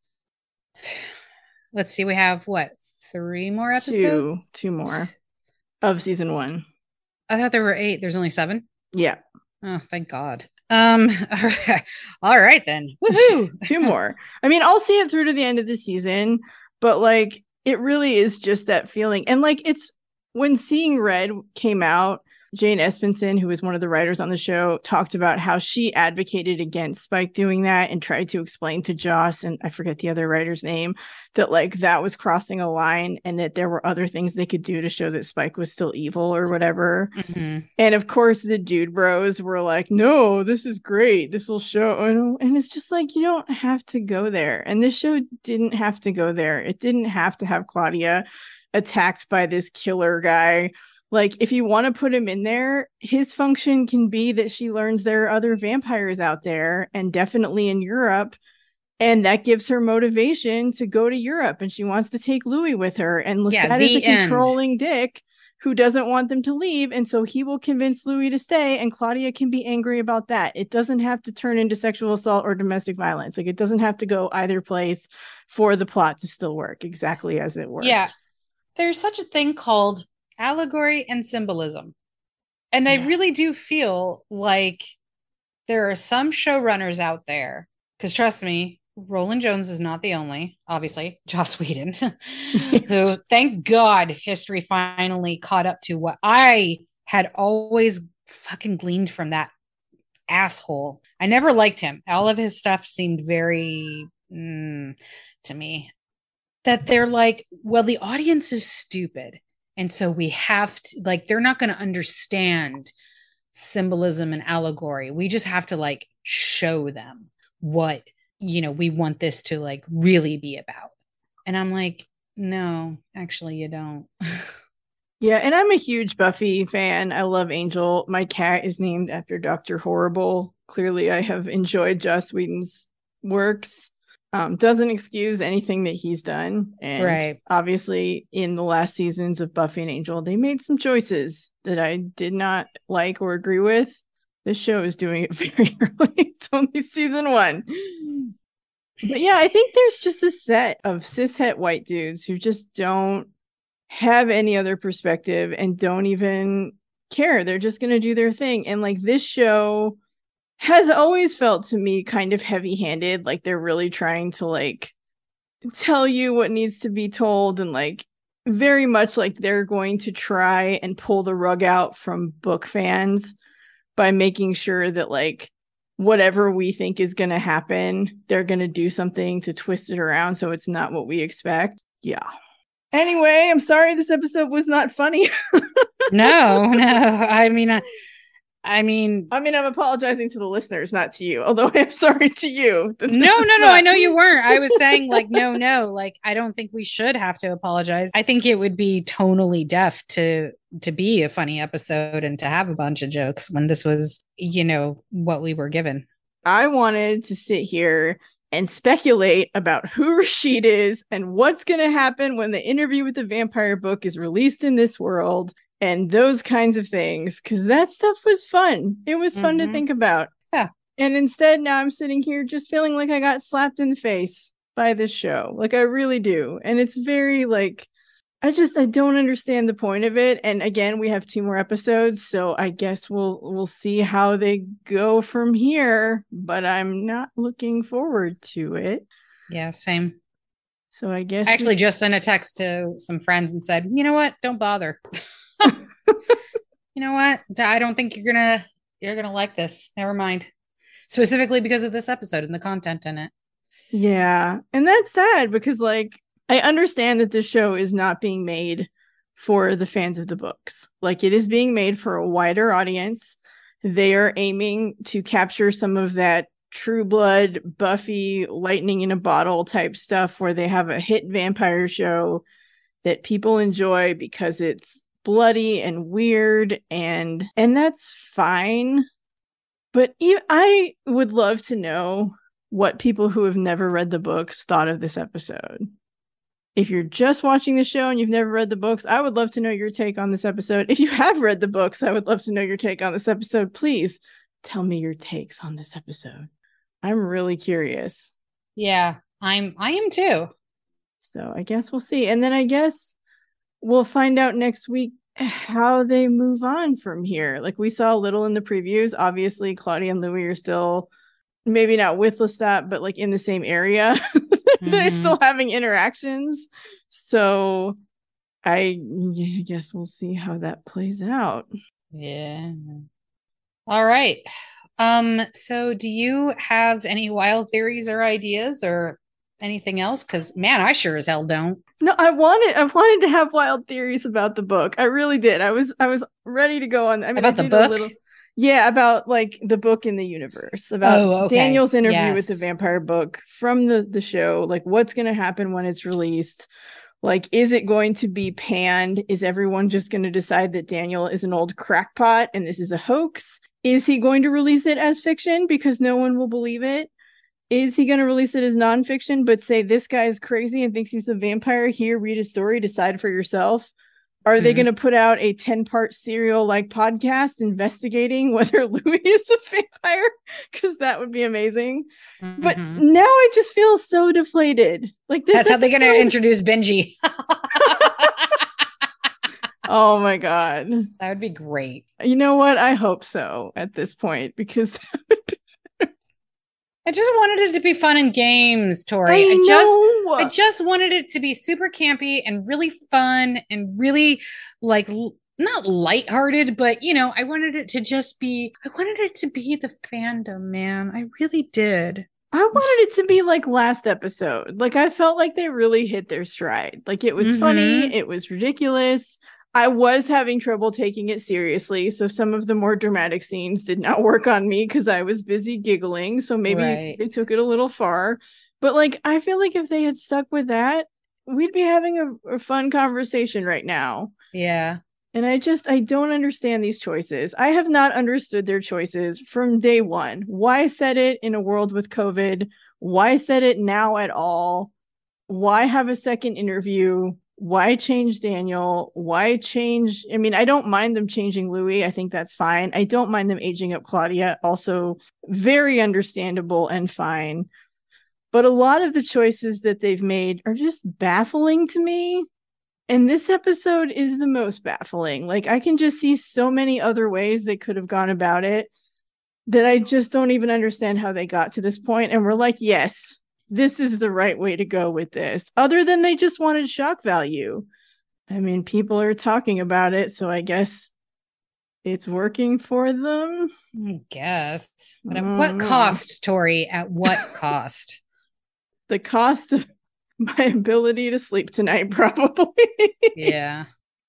let's see, we have what, three more episodes? Two, two more of season one. I thought there were eight. There's only seven? Yeah. Oh, thank God. Um, all right, all right then. Woohoo! Two more. I mean, I'll see it through to the end of the season, but like it really is just that feeling. And like it's when Seeing Red came out, Jane Espenson, who was one of the writers on the show, talked about how she advocated against Spike doing that and tried to explain to Joss, and I forget the other writer's name, that like that was crossing a line and that there were other things they could do to show that Spike was still evil or whatever. Mm-hmm. And of course, the dude bros were like, no, this is great. This will show. And it's just like, you don't have to go there. And this show didn't have to go there. It didn't have to have Claudia attacked by this killer guy. Like, if you want to put him in there, his function can be that she learns there are other vampires out there, and definitely in Europe. And that gives her motivation to go to Europe. And she wants to take Louis with her. And Lestat yeah, is a end. controlling dick who doesn't want them to leave. And so he will convince Louis to stay. And Claudia can be angry about that. It doesn't have to turn into sexual assault or domestic violence. Like, it doesn't have to go either place for the plot to still work exactly as it worked. Yeah. There's such a thing called allegory and symbolism. And yeah. I really do feel like there are some showrunners out there, because trust me, Roland Jones is not the only, obviously, Joss Whedon, who, thank God, history finally caught up to what I had always fucking gleaned from that asshole. I never liked him. All of his stuff seemed very, mm, to me, that they're like, well, the audience is stupid. And so we have to, like, they're not going to understand symbolism and allegory. We just have to, like, show them what, you know, we want this to, like, really be about. And I'm like, no, actually, you don't. Yeah, and I'm a huge Buffy fan. I love Angel. My cat is named after Doctor Horrible. Clearly, I have enjoyed Joss Whedon's works. Um, doesn't excuse anything that he's done. And right. obviously in the last seasons of Buffy and Angel, they made some choices that I did not like or agree with. This show is doing it very early. It's only season one. But yeah, I think there's just a set of cishet white dudes who just don't have any other perspective and don't even care. They're just going to do their thing. And like this show has always felt to me kind of heavy-handed, like they're really trying to like tell you what needs to be told, and like very much like they're going to try and pull the rug out from book fans by making sure that like whatever we think is going to happen, they're going to do something to twist it around so it's not what we expect. Yeah. Anyway, I'm sorry this episode was not funny. no, no. I mean, uh, I mean, I mean, I'm apologizing to the listeners, not to you, although I'm sorry to you. No, no, no. Not... I know you weren't. I was saying, like, no, no. Like, I don't think we should have to apologize. I think it would be tonally deaf to to be a funny episode and to have a bunch of jokes when this was, you know, what we were given. I wanted to sit here and speculate about who Rashid is and what's going to happen when the Interview with the Vampire book is released in this world and those kinds of things, because that stuff was fun. It was fun mm-hmm. to think about. Yeah. And instead, now I'm sitting here just feeling like I got slapped in the face by this show. Like, I really do. And it's very, like, I just, I don't understand the point of it. And again, we have two more episodes, so I guess we'll we'll see how they go from here. But I'm not looking forward to it. Yeah, same. So I guess I actually we- just sent a text to some friends and said, you know what? Don't bother. You know what? I don't think you're gonna you're gonna like this. Never mind. Specifically because of this episode and the content in it. Yeah. And that's sad because, like, I understand that this show is not being made for the fans of the books. Like, it is being made for a wider audience. They are aiming to capture some of that True Blood, Buffy, lightning in a bottle type stuff where they have a hit vampire show that people enjoy because it's bloody and weird, and and that's fine. But I would love to know what people who have never read the books thought of this episode. If you're just watching the show and you've never read the books, I would love to know your take on this episode. If you have read the books, I would love to know your take on this episode. Please tell me your takes on this episode. I'm really curious. Yeah, I'm I am too. So I guess we'll see. And then I guess we'll find out next week how they move on from here. Like, we saw a little in the previews. Obviously, Claudia and Louis are still maybe not with Lestat, but like in the same area. Mm-hmm. They're still having interactions. So I, I guess we'll see how that plays out. Yeah. All right. Um, so do you have any wild theories or ideas or anything else? Because, man, I sure as hell don't. No, I wanted I wanted to have wild theories about the book. I really did. I was I was ready to go on. I mean, about I the book? A little, yeah, about like the book in the universe, about oh, okay. Daniel's interview yes. with the vampire book from the, the show. Like, what's going to happen when it's released? Like, is it going to be panned? Is everyone just going to decide that Daniel is an old crackpot and this is a hoax? Is he going to release it as fiction because no one will believe it? Is he going to release it as nonfiction, but say this guy is crazy and thinks he's a vampire? Here, read his story, decide for yourself. Are mm-hmm. they going to put out a ten-part serial-like podcast investigating whether Louis is a vampire? Because that would be amazing. Mm-hmm. But now I just feel so deflated. Like this. That's how they're going to introduce Benji. Oh my God. That would be great. You know what? I hope so at this point, because that would be I just wanted it to be fun and games, Tori. I, I just I just wanted it to be super campy and really fun and really, like, l- not lighthearted, but, you know, I wanted it to just be, I wanted it to be the fandom, man. I really did. I wanted it to be like last episode. Like, I felt like they really hit their stride. Like, it was mm-hmm. funny. It was ridiculous. I was having trouble taking it seriously, so some of the more dramatic scenes did not work on me because I was busy giggling, so maybe right. they took it a little far. But, like, I feel like if they had stuck with that, we'd be having a, a fun conversation right now. Yeah. And I just, I don't understand these choices. I have not understood their choices from day one. Why set it in a world with COVID? Why set it now at all? Why have a second interview? Why change Daniel? Why change? I mean, I don't mind them changing Louis. I think that's fine. I don't mind them aging up Claudia. Also very understandable and fine. But a lot of the choices that they've made are just baffling to me. And this episode is the most baffling. Like, I can just see so many other ways they could have gone about it that I just don't even understand how they got to this point. And we're like, yes, this is the right way to go with this. Other than they just wanted shock value. I mean, people are talking about it, so I guess it's working for them. I guess. But at what cost, Tori? At what cost? The cost of my ability to sleep tonight, probably. Yeah.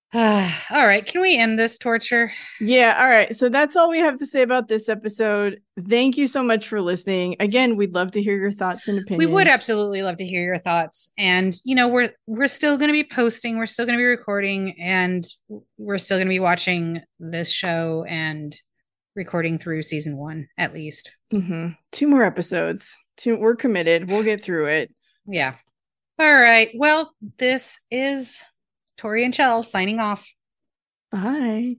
all right. Can we end this torture? Yeah. All right. So that's all we have to say about this episode. Thank you so much for listening. Again, we'd love to hear your thoughts and opinions. We would absolutely love to hear your thoughts. And, you know, we're we're still going to be posting, we're still going to be recording, and we're still going to be watching this show and recording through season one, at least. Mm-hmm. Two more episodes. Two, we're committed. We'll get through it. Yeah. All right. Well, this is Tori and Chell signing off. Bye.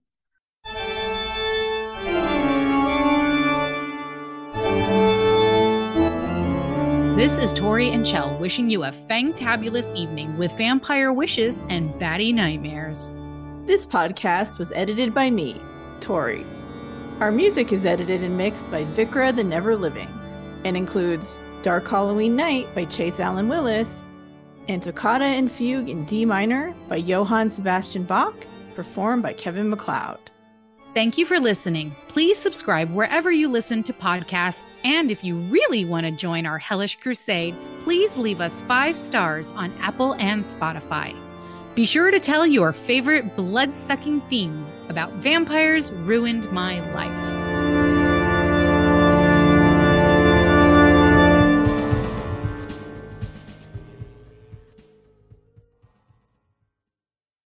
This is Tori and Chell wishing you a fangtabulous evening with vampire wishes and baddie nightmares. This podcast was edited by me, Tori. Our music is edited and mixed by Vikra the Never Living and includes Dark Halloween Night by Chase Allen Willis and Toccata and Fugue in D minor by Johann Sebastian Bach, performed by Kevin MacLeod. Thank you for listening. Please subscribe wherever you listen to podcasts. And if you really want to join our hellish crusade, please leave us five stars on Apple and Spotify. Be sure to tell your favorite blood-sucking fiends about vampires ruined my life.